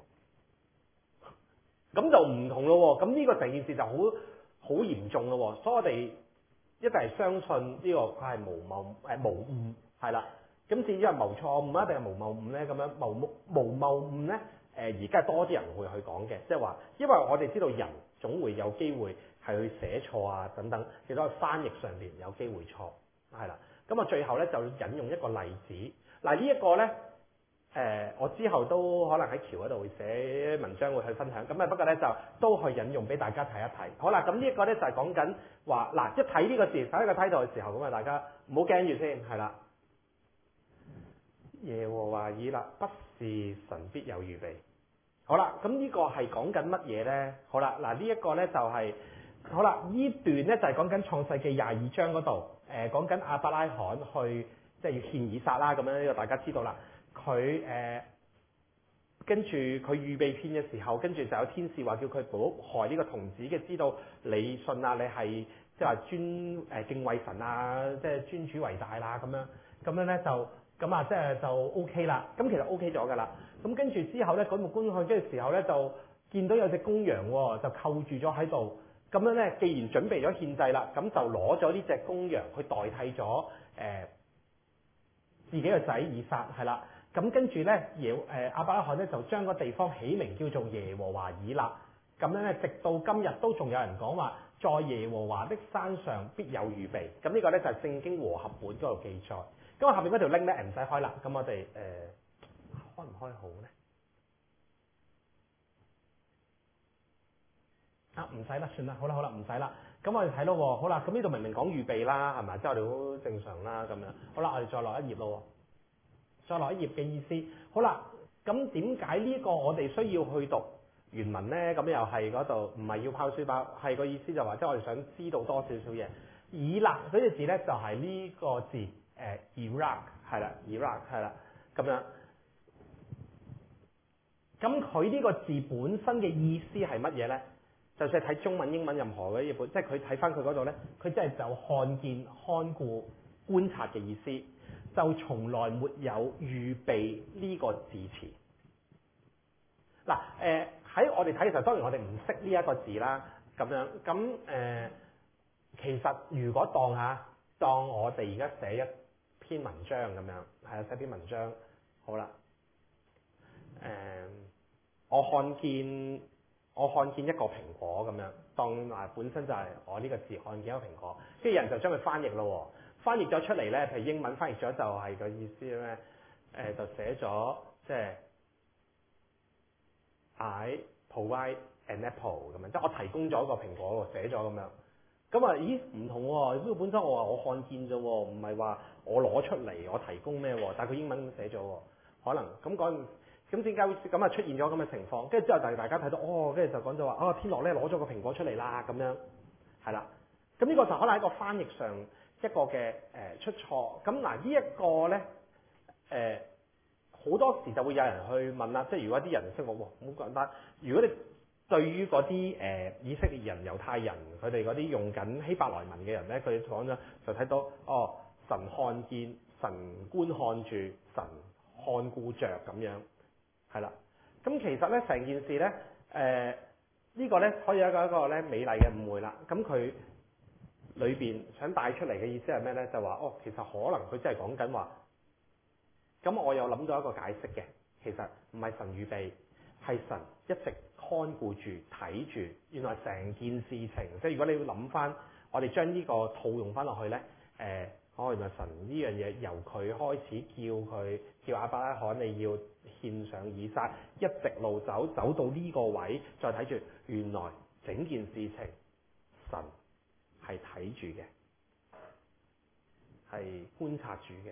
咁就唔同咯喎，咁呢個成件事就好好嚴重咯喎，所以我哋一定係相信呢個佢係無謬誒無誤係啦。咁至於係無錯誤啊定係無謬誤咧？咁樣無無謬誤咧誒，而家多啲人會去講嘅，即係話，因為我哋知道人總會有機會係去寫錯啊等等，亦都喺翻譯上邊有機會錯係啦。咁啊最後咧就引用一個例子，嗱呢一個咧誒，我之後都可能喺橋嗰度會寫文章會去分享，咁啊不過咧就都去引用俾大家睇一睇。好啦，咁呢一個咧就係講緊話嗱，一睇呢個字睇呢個 title 嘅時候，咁啊大家唔好驚住先，係啦。耶和華以勒，不是神必有預備。好啦，咁呢個係講緊乜嘢咧？好啦，嗱呢一個咧就係、是、好啦，呢段咧就係講緊創世記廿二章嗰度，誒講緊亞伯拉罕去即係、就是、要獻以撒啦，咁樣呢個大家知道啦。佢誒、呃、跟住佢預備獻嘅時候，跟住就有天使話叫佢唔好害呢個童子嘅，知道你信啊，你係即係話尊誒、呃、敬畏神啊，即係尊主為大啦咁樣，咁樣咧就咁啊，即係就 O K 啦。咁其實 O K 咗㗎啦。咁跟住之後咧，嗰幕觀看嘅時候咧，就見到有隻公羊喎，就扣住咗喺度。咁樣咧，既然準備咗獻祭啦，咁就攞咗呢隻公羊去代替咗誒、呃、自己嘅仔以撒，係啦。咁跟住咧，耶誒亞伯拉罕咧就將個地方起名叫做耶和華以勒。咁樣咧，直到今日都仲有人講話，在耶和華的山上必有預備。咁呢個咧就係聖經和合本嗰度記載。咁我下邊嗰條 link 咧唔使開啦。咁我哋誒、呃、開唔開好咧？啊，唔使啦，算啦，好啦好啦，唔使啦。咁我哋睇咯喎，好啦，咁呢度明明講預備啦，係咪？即係我哋好正常啦，咁樣。好啦，我哋再落一頁咯。再落一頁嘅意思，好啦，咁點解呢個我哋需要去讀原文呢？咁又係嗰度唔係要拋書包，係個意思就話，即係我哋想知道多少少嘢。以勒嗰隻字呢，就係呢個字，誒 Iraq 係啦 ，Iraq 係啦，咁樣。咁佢呢個字本身嘅意思係乜嘢呢？就算係睇中文、英文任何嘅譯本，即係佢睇翻佢嗰度呢，佢真係就看見、看顧、觀察嘅意思。就從來沒有預備呢個字詞。嗱，誒喺我哋睇嘅時候，當然我哋唔識呢一個字啦，咁樣咁誒、呃，其實如果當下當我哋而家寫一篇文章咁樣，係啊，寫篇文章，好啦，誒、呃，我看見我看見一個蘋果咁樣，當啊本身就係我呢個字看見一個蘋果，跟住人就將佢翻譯咯。翻譯咗出嚟咧，譬如英文翻譯咗就係個意思咧，誒、呃、就寫咗即係 I provide an apple 咁樣，即係我提供咗個蘋果喎，寫咗咁樣。咁啊，咦唔同喎？呢個本身我話我看見啫喎，唔係話我攞出嚟我提供咩喎？但係佢英文咁寫咗喎，可能咁講，咁點解會咁啊出現咗咁嘅情況？跟住之後大大家睇到哦，跟住就講咗話啊天樂咧攞咗個蘋果出嚟啦咁樣，係啦。咁呢個就可能喺個翻譯上。一個嘅誒、呃、出錯，咁嗱呢一個咧誒好多時就會有人去問啦，即係如果啲人識我，好簡單。如果你對於嗰啲誒以色列人、猶太人，佢哋嗰啲用緊希伯來文嘅人咧，佢講咗就睇到哦，神看見、神觀看住、神看顧着咁樣，係啦。咁其實咧成件事咧誒、呃這個、呢個咧可以有一個一個咧美麗嘅誤會啦。咁佢裏邊想帶出嚟嘅意思係咩呢？就話哦，其實可能佢真係講緊話，咁我又諗到一個解釋嘅，其實唔係神預備，係神一直看顧住睇住。原來成件事情，即係如果你要諗翻，我哋將呢個套用翻落去呢，誒、呃，哦，原來神呢樣嘢由佢開始叫佢叫亞伯拉罕你要獻上以撒，一直路走走到呢個位，再睇住原來整件事情神係睇住嘅，係觀察住嘅。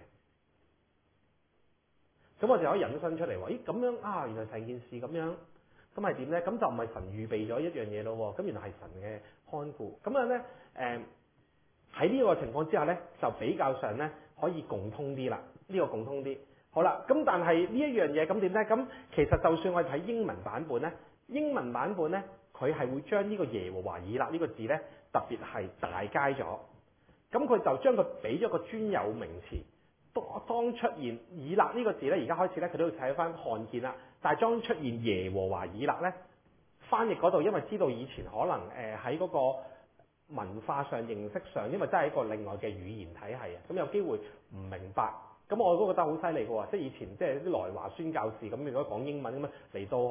咁我就可以引申出嚟話，咦咁樣啊，原來成件事咁樣，咁係點呢？咁就唔係神預備咗一樣嘢咯。咁原來係神嘅看顧。咁樣呢，誒喺呢個情況之下呢，就比較上呢可以共通啲啦。呢、這個共通啲。好啦，咁但係呢一樣嘢咁點呢？咁其實就算我哋睇英文版本呢，英文版本呢，佢係會將呢個耶和華以勒呢個字呢，特別係大楷咗，咁佢就將佢俾咗個專有名詞。當出現以勒呢個字呢，而家開始呢，佢都要睇翻看見啦。但係當出現耶和華以勒呢，翻譯嗰度，因為知道以前可能誒喺嗰個文化上、認識上，因為真係一個另外嘅語言體系啊，咁有機會唔明白。咁我都覺得好犀利嘅喎，即係以前即係啲來華宣教士咁，如果講英文咁樣嚟到可能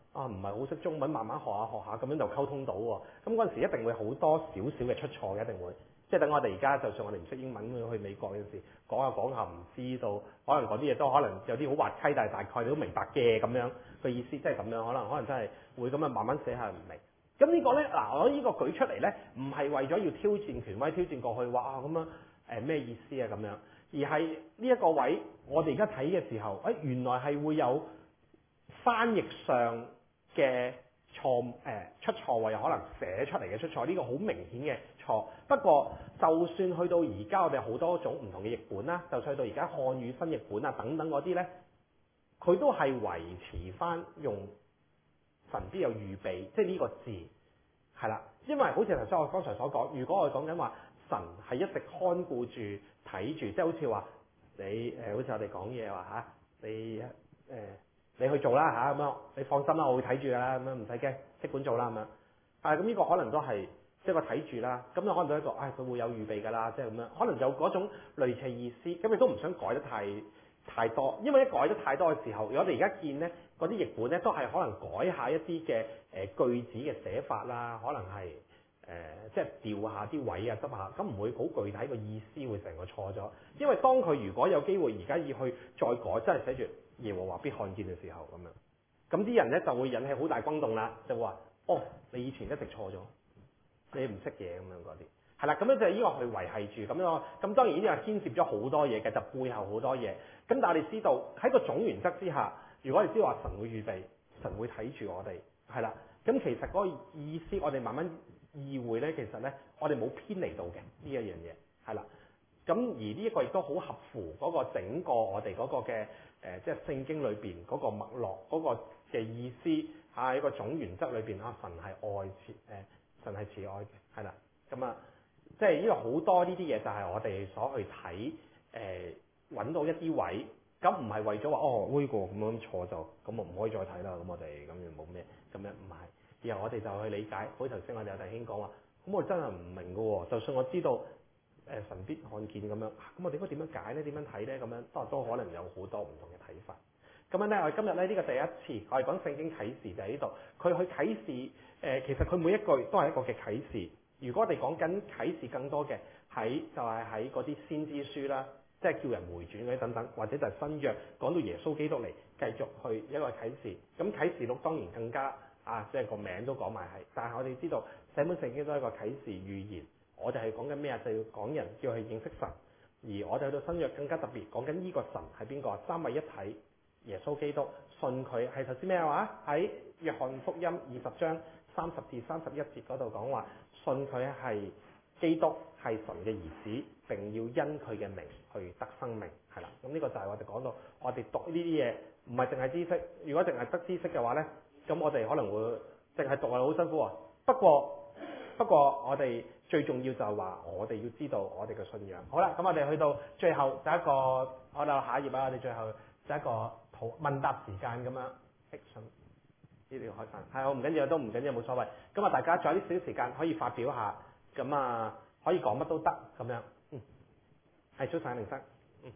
啊唔係好識中文，慢慢學下學下咁樣就溝通到喎。咁嗰陣時一定會好多少少嘅出錯嘅，一定會。即係等我哋而家，就算我哋唔識英文去美國嗰陣時，講下講下唔知道，可能嗰啲嘢都可能有啲好滑稽，但係大概你都明白嘅咁樣個意思，即係咁樣，可能可能真係會咁樣慢慢寫下唔明。咁呢個咧嗱，我呢個舉出嚟咧，唔係為咗要挑戰權威、挑戰過去話啊咁樣誒咩意思啊咁樣，而係呢一個位，我哋而家睇嘅時候，誒、哎、原來係會有翻譯上嘅錯誒、呃、出錯喎，有可能寫出嚟嘅出錯，呢、這個好明顯嘅錯。不過就算去到而家，我哋好多種唔同嘅譯本啦，就算去到而家漢語新譯本啊等等嗰啲咧，佢都係維持翻用神必有預備，即係呢個字係啦。因為好似頭先我剛才所講，如果我哋講緊話神係一直看顧住睇住，即係好似話你誒、呃，好似我哋講嘢話嚇你誒。呃你去做啦嚇咁樣，你放心啦，我會睇住㗎啦，咁樣唔使驚，即管做啦咁樣。啊咁呢個可能都係即係個睇住啦，咁就可能都一個，唉、哎、佢會有預備㗎啦，即係咁樣，可能有嗰種類似意思，咁亦都唔想改得太太多，因為一改得太多嘅時候，如果我哋而家見咧嗰啲譯本咧都係可能改下一啲嘅誒句子嘅寫法啦，可能係誒、呃、即係調下啲位啊執下，咁唔會好具體個意思會成個錯咗，因為當佢如果有機會而家要去再改，真係寫住耶和華必看見嘅時候咁樣，咁啲人咧就會引起好大轟動啦，就話哦你以前一直錯咗，你唔識嘢咁樣嗰啲，係啦，咁樣就係呢個去維係住咁樣，咁當然呢啲係牽涉咗好多嘢嘅，就背後好多嘢，咁但係我哋知道喺個總原則之下，如果我哋知道話神會預備，神會睇住我哋，係啦，咁其實嗰個意思我哋慢慢意會咧，其實咧我哋冇偏離到嘅呢一樣嘢，係啦。咁而呢一個亦都好合乎嗰個整個我哋嗰個嘅誒、呃，即係聖經裏邊嗰個脈絡嗰個嘅意思嚇，一個總原則裏邊啊，神係愛慈誒、呃，神係慈愛嘅，係啦。咁啊，即係呢個好多呢啲嘢就係我哋所去睇誒揾到一啲位，咁唔係為咗話哦呢個咁樣錯就咁我唔可以再睇啦，咁我哋咁樣冇咩咁樣唔係，然後我哋就去理解，好似頭先我哋有弟兄講話，咁我真係唔明㗎喎，就算我知道。誒神必看見咁樣，咁我哋應該點樣解咧？點樣睇咧？咁樣都都可能有好多唔同嘅睇法。咁樣咧，我哋今日咧呢、這個第一次，我哋講聖經啟示就喺呢度。佢去啟示誒、呃，其實佢每一句都係一個嘅啟示。如果我哋講緊啟示更多嘅，喺就係喺嗰啲先知書啦，即係叫人回轉嗰啲等等，或者就係新約講到耶穌基督嚟繼續去一個啟示。咁啟示錄當然更加啊，即係個名都講埋係。但係我哋知道寫本聖經都係一個啟示預言。我哋係講緊咩啊？就要講人叫佢認識神，而我哋去到新約更加特別講緊呢個神係邊個？三位一體耶穌基督，信佢係頭先咩話？喺約翰福音二十章三十至三十一節嗰度講話，信佢係基督係神嘅兒子，並要因佢嘅名去得生命，係啦。咁呢個就係我哋講到我哋讀呢啲嘢，唔係淨係知識。如果淨係得知識嘅話咧，咁我哋可能會淨係讀係好辛苦啊。不過不過我哋最重要就係話，我哋要知道我哋嘅信仰。好啦，咁我哋去到最後就一個，我哋下一頁啊，我哋最後就一個討問答時間咁樣。Action 呢條開翻，係好唔緊要，都唔緊要，冇所謂。咁啊，大家仲有啲少少時間可以發表下，咁啊可以講乜都得咁樣。嗯，係早晨，凌生。嗯。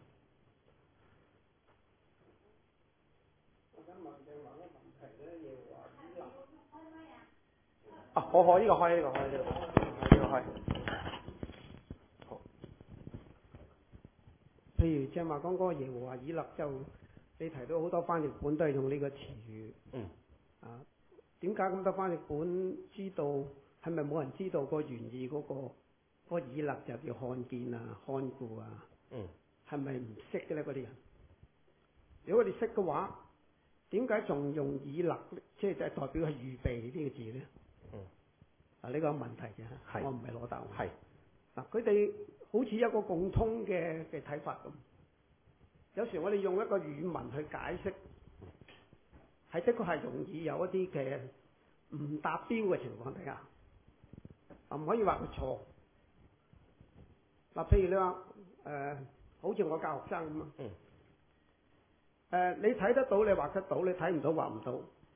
我想問嘅某個問題咧，要話以立。啊，我開呢個開呢個開呢個。係，好。 譬如正話講嗰個耶和華以勒，就你提到好多翻譯本都係用呢個詞語。 嗯。 啊，點解咁多翻譯本知道？係咪冇人知道個原意嗰、嗰個嗰、嗰個以勒就叫看見啊、看顧啊？ 嗯。係咪唔識嘅咧？嗰啲人，如果佢哋識嘅話，點解仲用以勒？即係就係代表係預備呢個字咧？ 嗯。 啊！呢個問題嘅，我唔係攞答案。 係嗱，佢哋好似一個共通嘅嘅睇法咁。有時我哋用一個語文去解釋，係的確係容易有一啲嘅唔達標嘅情況底下，啊唔可以話佢錯。嗱，譬如你話誒、呃，好似我教學生咁啊。嗯。誒、呃，你睇得到，你畫得到；你睇唔到，畫唔到。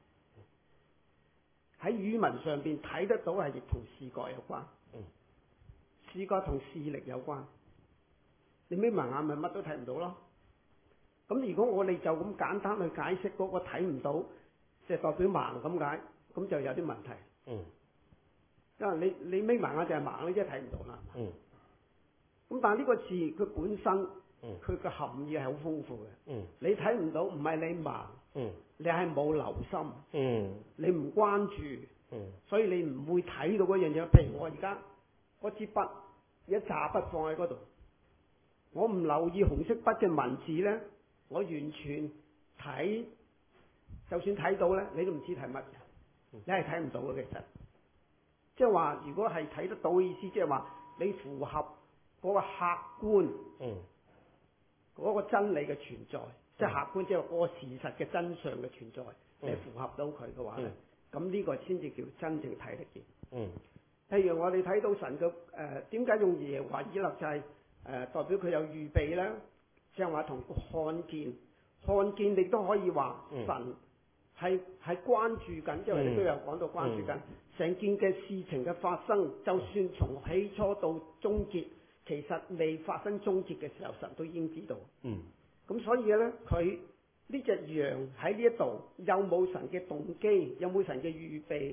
喺語文上邊睇得到係亦同視覺有關，嗯、視覺同視力有關。你眯埋眼咪乜都睇唔到咯。咁如果我哋就咁簡單去解釋嗰個睇唔到， 即係代表盲咁解，咁就有啲問題。 嗯。 因為你你眯埋眼就係盲，你真係睇唔到啦。 嗯。 咁但係呢個字佢本身， 嗯， 佢嘅含義係好豐富嘅。 嗯。 你睇唔到，唔係你盲。 嗯。 你係冇留心。 嗯。 你唔關注。 嗯。 所以你唔會睇到嗰樣嘢。譬如我而家嗰支筆，一揸筆放喺嗰度，我唔留意紅色筆嘅文字咧，我完全睇，就算睇到咧，你都唔知睇乜嘅，你係睇唔到嘅其實。即係話，如果係睇得到嘅意思，即係話你符合嗰個客觀， 嗯， 嗰個真理嘅存在，即係客觀，即係嗰個事實嘅真相嘅存在，你符合到佢嘅話咧，咁呢個先至叫真正睇得見。 嗯。 譬如我哋睇到神嘅誒點解用耶和華以勒就係、是、誒、呃、代表佢有預備咧，即係話同看見，看見亦都可以話神係係關注緊，即係你都有講到關注緊成件嘅事情嘅發生，就算從起初到終結，其實未發生終結嘅時候，神都已經知道。 嗯。咁所以咧，佢呢隻羊喺呢一度有冇神嘅動機，有冇神嘅預備？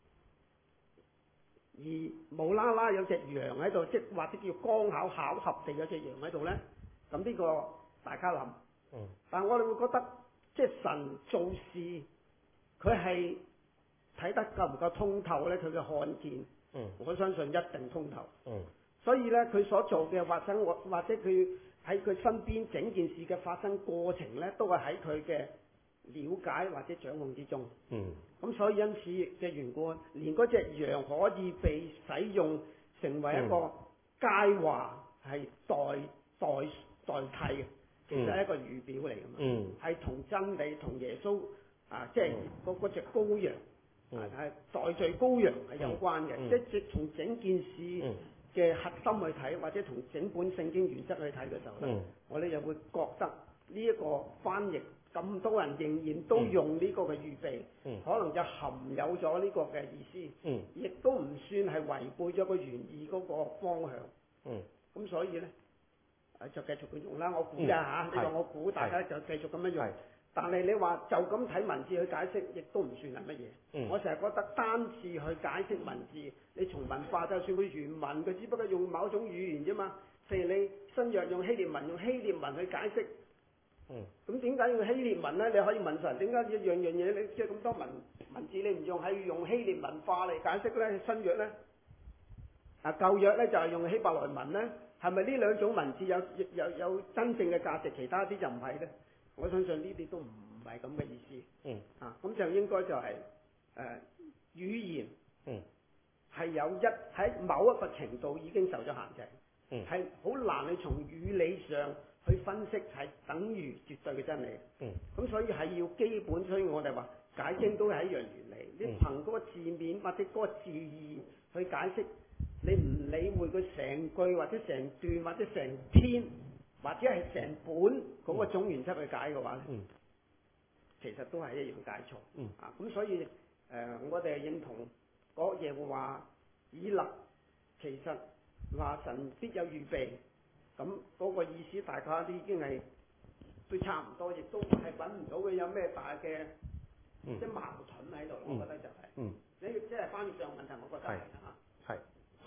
而無啦啦有隻羊喺度，即或者叫剛巧巧合地有隻羊喺度咧，咁呢個大家諗。 嗯。但係我哋會覺得，即係神做事，佢係睇得夠唔夠通透咧？佢嘅看見， 嗯， 我相信一定通透。 嗯。所以咧，佢所做嘅或者我或者佢喺佢身邊整件事嘅發生過程咧，都係喺佢嘅了解或者掌控之中。 嗯。 咁所以因此嘅緣故，連嗰隻羊可以被使用成為一個佳話，係代代代替嘅，其實係一個預表嚟㗎嘛。 嗯。係同真理同耶穌啊，即係嗰嗰隻羔羊， 嗯、 啊係代罪羔羊係有關嘅， 嗯、 即係從整件事嘅核心去睇，或者同整本聖經原則去睇嘅時候咧， 嗯、 我哋就會覺得呢一個翻譯。咁多人仍然都用呢個嘅預備， 嗯、 可能就含有咗呢個嘅意思，亦、嗯、都唔算係違背咗個原意嗰個方向。咁、嗯、所以咧，就繼續去用啦。我估㗎嚇，你話我估，大家就繼續咁樣用。但係你話就咁睇文字去解釋，亦都唔算係乜嘢。嗯、我成日覺得單字去解釋文字，你從文化就算佢原文，佢只不過用某種語言啫嘛。譬如你新約用希臘文，用希臘文去解釋。嗯，咁點解用希臘文咧？你可以問神，點解一樣樣嘢你即係咁多文文字你唔用，係用希臘文化嚟解釋咧？新約咧，啊舊約咧就係、是、用希伯來文咧，係咪呢兩種文字有有有，有真正嘅價值？其他啲就唔係咧。我相信呢啲都唔係咁嘅意思。嗯，啊咁就應該就係、是、誒、呃、語言，嗯，係有一喺某一個程度已經受咗限制，嗯，係好難你從語理上。去分析係等於絕對嘅真理。嗯。咁所以係要基本，所以我哋話解經都係一樣原理。嗯、你憑嗰個字面或者嗰個字義去解釋，你唔理會佢成句或者成段或者成篇或者係成本嗰個總原則去解嘅話咧，嗯、其實都係一樣解錯。嗯。啊，咁所以誒、呃，我哋認同嗰耶和華以勒，其實話神必有預備。咁嗰個意思大家都已經係都差唔多，亦都係揾唔到佢有咩大嘅即係矛盾喺度。我覺得就係、是，嗯、你即係翻譯上問題，我覺得係嚇。係。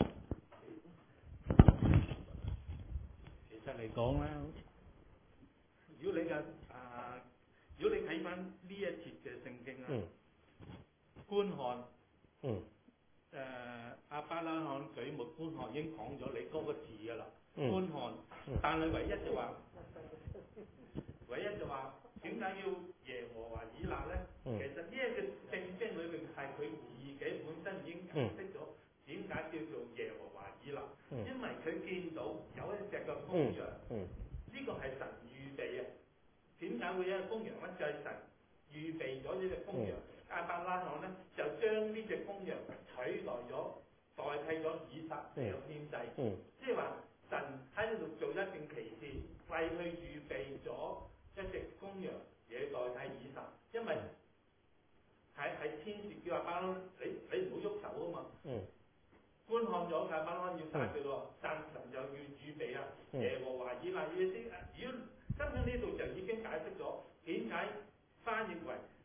其實嚟講咧，如果你嘅啊、呃，如果你睇翻呢一節嘅聖經咧，嗯、觀看，嗯，誒亞伯拉罕舉目觀看已經講咗你嗰個字㗎啦。嗯、觀看，但係唯一就話，唯一就話點解要耶和華以勒咧？嗯、其實呢一個聖經裏邊係佢自己本身已經解釋咗點解叫做耶和華以勒，嗯、因為佢見到有一隻嘅公羊，呢、嗯嗯、個係神預備嘅。點解會有一個公羊咧？就係、是、神預備咗呢隻公羊，亞伯拉罕咧就將呢隻公羊取代咗，代替咗以撒嚟到獻祭，即係話。神喺呢度做一件奇事，為佢預備咗一隻公羊嚟代替以撒，因為喺喺天使叫亞伯拉罕，你你唔好喐手啊嘛。嗯。觀看咗亞伯拉罕要殺佢咯，但神就要預備啦。嗯、耶和華以勒意思，如果根本呢度就已經解釋咗點解翻譯為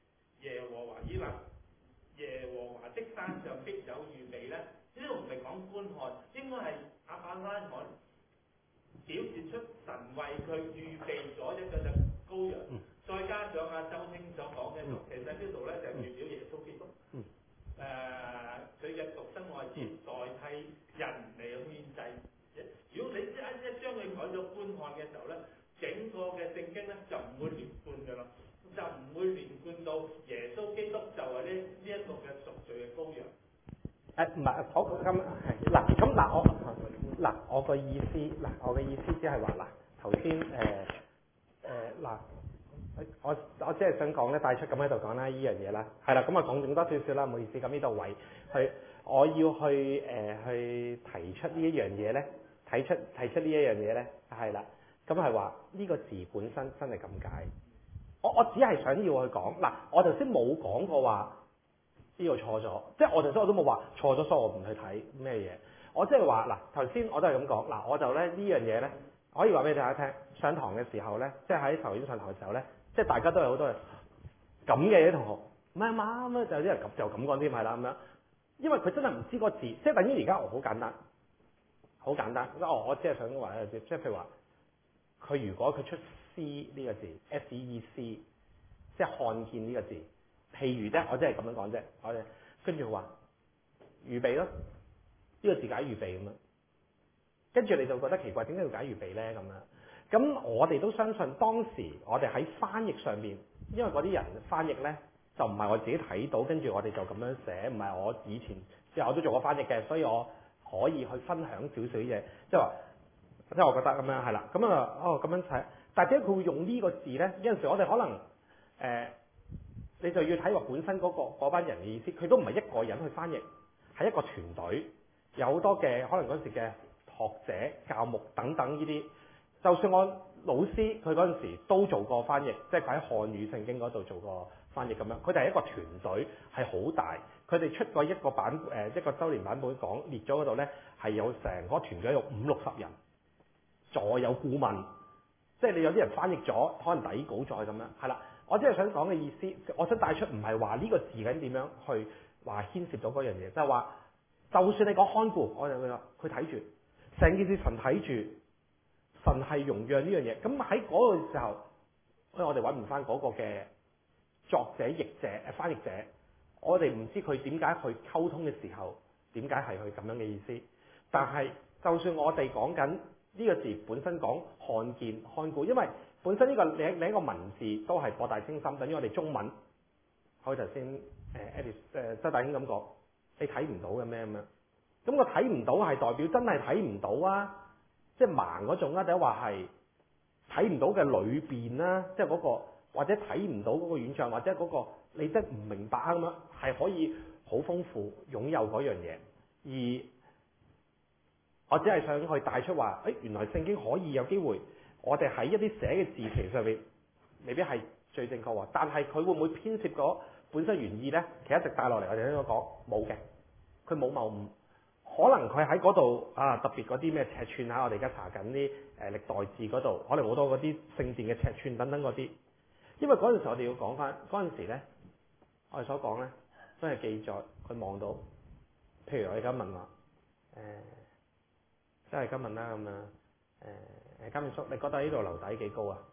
耶和華以勒，耶和華的山上必有預備咧？呢度唔係講觀看，應該係亞伯拉罕表示出神為佢預備咗一個隻羔羊， 嗯、 再加上阿周兄所講嘅，嗯、其實呢度咧就係預表耶穌基督。 嗯誒，佢嘅獨生愛子代替人嚟獻祭。如果你一一將佢改咗觀看嘅時候咧，整個嘅聖經咧就唔會連貫㗎啦，就唔會連貫到耶穌基督就係呢呢一個嘅贖罪嘅羔羊。 誒唔係，我咁係嗱，咁嗱我嗱我個意思嗱我嘅意思只係話嗱頭先誒誒嗱。我我只係想講咧，帶出咁喺度講啦，呢樣嘢啦，係啦，咁啊講整多少少啦，唔好意思，咁呢度位去，我要去誒、呃、去提出呢一樣嘢咧，提出提出呢一樣嘢咧，係啦，咁係話呢個字本身真係咁解，我我只係想要去講嗱，我頭先冇講過話呢個錯咗，即係我頭先我都冇話錯咗，所以我唔去睇咩嘢，我即係話嗱頭先我都係咁講嗱，我就咧呢樣嘢咧，可以話俾大家聽，上堂嘅時候咧，即係喺頭先上堂嘅時候咧。即係大家都有好多人咁嘅啲同學，唔係嘛咁就有啲人咁就咁講啲咪啦咁樣，因為佢真係唔知個字，即係等於而家我好簡單，好簡單。哦，我只係想話即係譬如話，佢如果佢出 C 呢個字 S E E C，即係看見呢個字，譬如啫，我真係咁樣講啫，我哋跟住話預備咯，呢、呢個字解預備咁樣，跟住你就覺得奇怪，點解要解預備咧咁樣？咁我哋都相信當時我哋喺翻譯上面，因為嗰啲人翻譯呢，就唔係我自己睇到，跟住我哋就咁樣寫，唔係我以前之後我都做過翻譯嘅，所以我可以去分享少少嘢，即係話即係我覺得咁樣係啦，咁啊哦咁樣睇，但係點解佢會用呢個字呢？有陣時我哋可能誒、呃，你就要睇話本身嗰、嗰個嗰班人嘅意思，佢都唔係一個人去翻譯，係一個團隊，有好多嘅可能嗰時嘅學者、教牧等等呢啲。就算我老師佢嗰陣時都做過翻譯，即係佢喺漢語聖經嗰度做過翻譯咁樣，佢哋係一個團隊，係好大。佢哋出過一個版誒、呃、一個周年版本講列咗嗰度呢，係有成個團隊有五六十人，再有顧問，即係你有啲人翻譯咗，可能底稿再咁樣，係啦。我只係想講嘅意思，我想帶出唔係話呢個字緊點樣去話牽涉到嗰樣嘢，就係話就算你講看顧，我就話佢睇住成件事神睇住。神係容讓呢樣嘢，咁喺嗰個時候，因為我哋揾唔翻嗰個嘅作者、譯者、誒翻譯者，我哋唔知佢點解去溝通嘅時候，點解係佢咁樣嘅意思。但係就算我哋講緊呢個字本身講看見、看顧，因為本身呢個另另一個文字都係博大精深，等於我哋中文，好似頭先誒 Eddie 誒周大兄咁講，你睇唔到嘅咩咁樣？咁個睇唔到係代表真係睇唔到啊？即係盲嗰種啦，定話係睇唔到嘅裏邊啦，即係嗰個或者睇唔到嗰個遠像，或者嗰個你即係唔明白啊咁樣，係可以好豐富擁有嗰樣嘢。而我只係想去帶出話，誒原來聖經可以有機會，我哋喺一啲寫嘅字詞上面未必係最正確喎，但係佢會唔會牽涉咗本身原意呢？其實一直帶落嚟，我哋應該講冇嘅，佢冇謬誤。可能佢喺嗰度啊，特別嗰啲咩尺寸啊，我哋而家查緊啲誒歷代志嗰度，可能好多嗰啲聖殿嘅尺寸等等嗰啲。因為嗰陣時我哋要講翻嗰陣時咧，我哋所講咧都係記載佢望到，譬如我而家問話誒，即係而家問啦咁樣誒誒，監面叔，你覺得呢度樓底幾高啊？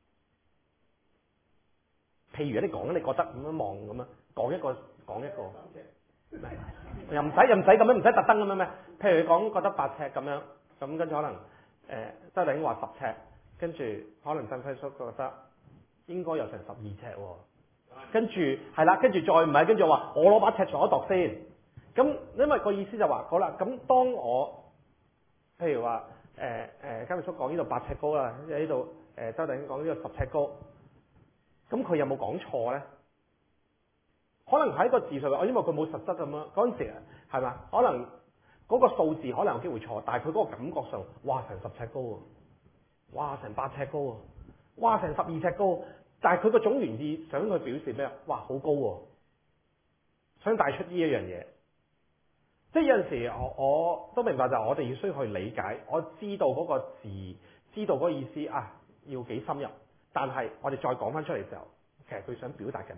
譬如你講，你覺得咁樣望咁樣講一個講一個。又唔使又唔使咁樣，唔使特登咁樣咩？譬如你講覺得八尺咁樣，咁跟住可能誒、呃、周弟兄話十尺，跟住可能振輝叔覺得應該有成十二尺喎。跟住係啦，跟住再唔係，跟住話我攞把尺度一度先。咁因為個意思就話好啦，咁當我譬如話誒誒監叔講呢度八尺高啦，喺呢度誒周弟兄講呢度十尺高，咁佢有冇講錯咧？可能喺個字上面，因為佢冇實質咁樣嗰陣時係嘛？可能嗰個數字可能有機會錯，但係佢嗰個感覺上，哇成十尺高喎，哇成八尺高喎，哇成十二尺高，但係佢個總原意想去表示咩啊？哇好高喎，想帶出呢一樣嘢。即係有陣時我我都明白就係我哋要需要去理解，我知道嗰個字，知道嗰個意思啊，要幾深入。但係我哋再講翻出嚟嘅時候，其實佢想表達緊咩？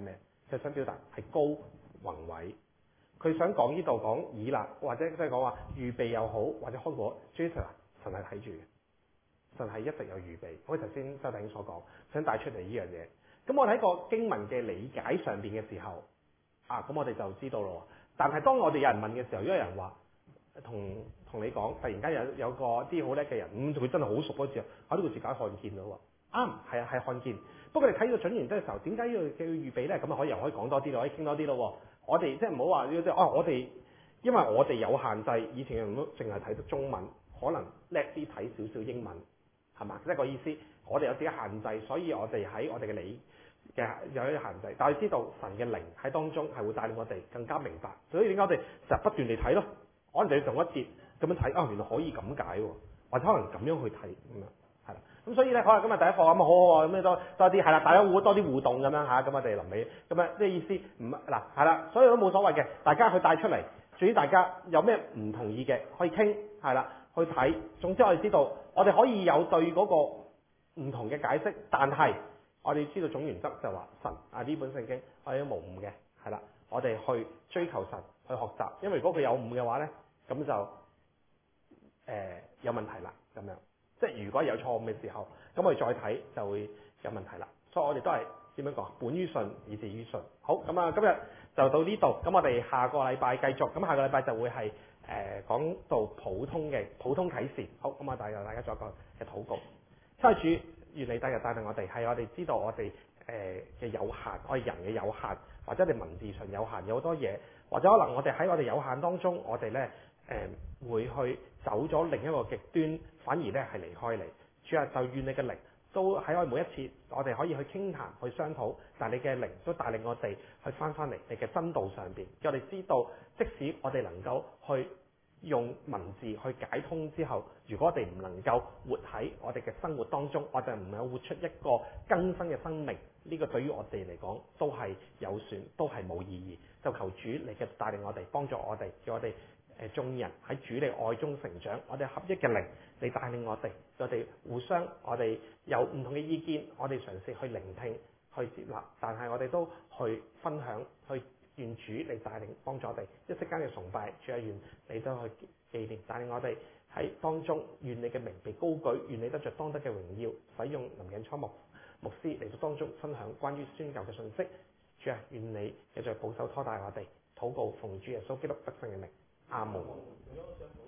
佢想表達係高宏偉。佢想講呢度講以勒，或者即係講話預備又好，或者看顧，主要神係睇住嘅，神係一直有預備。好似頭先周弟兄所講，想帶出嚟呢樣嘢。咁我睇個經文嘅理解上邊嘅時候，啊，咁我哋就知道咯。但係當我哋有人問嘅時候，如果有人話同同你講，突然間有有個啲好叻嘅人，咁佢真係好熟嗰字，喺呢個字解看見到喎。啱，係啊，係看見。不過你睇到準原則嘅時候，點解要叫預備咧？咁啊可以又可以講多啲咯，可以傾多啲咯。我哋即係唔好話即係哦，我哋因為我哋有限制，以前嘅人都淨係睇到中文，可能叻啲睇少少英文，係嘛？即係個意思，我哋有自己限制，所以我哋喺我哋嘅理嘅有一啲限制。但係知道神嘅靈喺當中係會帶領我哋更加明白，所以點解我哋成日不斷地睇咯？我哋同一節咁樣睇啊，原來可以咁解喎，或者可能咁樣去睇咁樣。係啦，咁所以咧，可能今日第一課咁啊，好好啊，咁樣多多啲係啦，大家互多啲互動咁樣嚇，咁我哋臨尾咁樣，即係意思唔嗱係啦，所以都冇所謂嘅，大家去帶出嚟，至於大家有咩唔同意嘅，可以傾係啦，去睇，總之我哋知道，我哋可以有對嗰個唔同嘅解釋，但係我哋知道總原則就係話神啊呢本聖經我哋都無誤嘅，係啦，我哋去追求神去學習，因為如果佢有誤嘅話咧，咁就誒、呃、有問題啦咁樣。即係如果有錯誤嘅時候，咁我哋再睇就會有問題啦。所以我哋都係點樣講？本於信，以至於信。好，咁啊，今日就到呢度。咁我哋下個禮拜繼續。咁下個禮拜就會係誒、呃、講到普通嘅普通啟示。好，咁啊，大家大家做一個嘅禱告。親愛主，願你今日帶領我哋，係我哋知道我哋誒嘅有限，我哋人嘅有限，或者我哋文字上有限，有好多嘢，或者可能我哋喺我哋有限當中，我哋咧。誒、呃、會去走咗另一個極端，反而咧係離開你。主啊，就願你嘅靈都喺我哋每一次，我哋可以去傾談、去商討，但係你嘅靈都帶領我哋去翻翻嚟你嘅真道上邊。叫我哋知道，即使我哋能夠去用文字去解通之後，如果我哋唔能夠活喺我哋嘅生活當中，我哋唔能夠活出一個更新嘅生命，呢、這個對於我哋嚟講都係有損，都係冇意義。就求主你嘅帶領我哋，幫助我哋，叫我哋。誒眾人喺主你愛中成長，我哋合一嘅靈，你帶領我哋，我哋互相，我哋有唔同嘅意見，我哋嘗試去聆聽、去接納，但係我哋都去分享，去願主你帶領幫助我哋，一息間嘅崇拜，主啊願你都去紀念帶領我哋喺當中，願你嘅名被高舉，願你得着當得嘅榮耀，使用林景初牧牧師嚟到當中分享關於宣教嘅信息，主啊願你繼續保守拖帶我哋，禱告奉主耶穌基督得勝嘅名。阿門。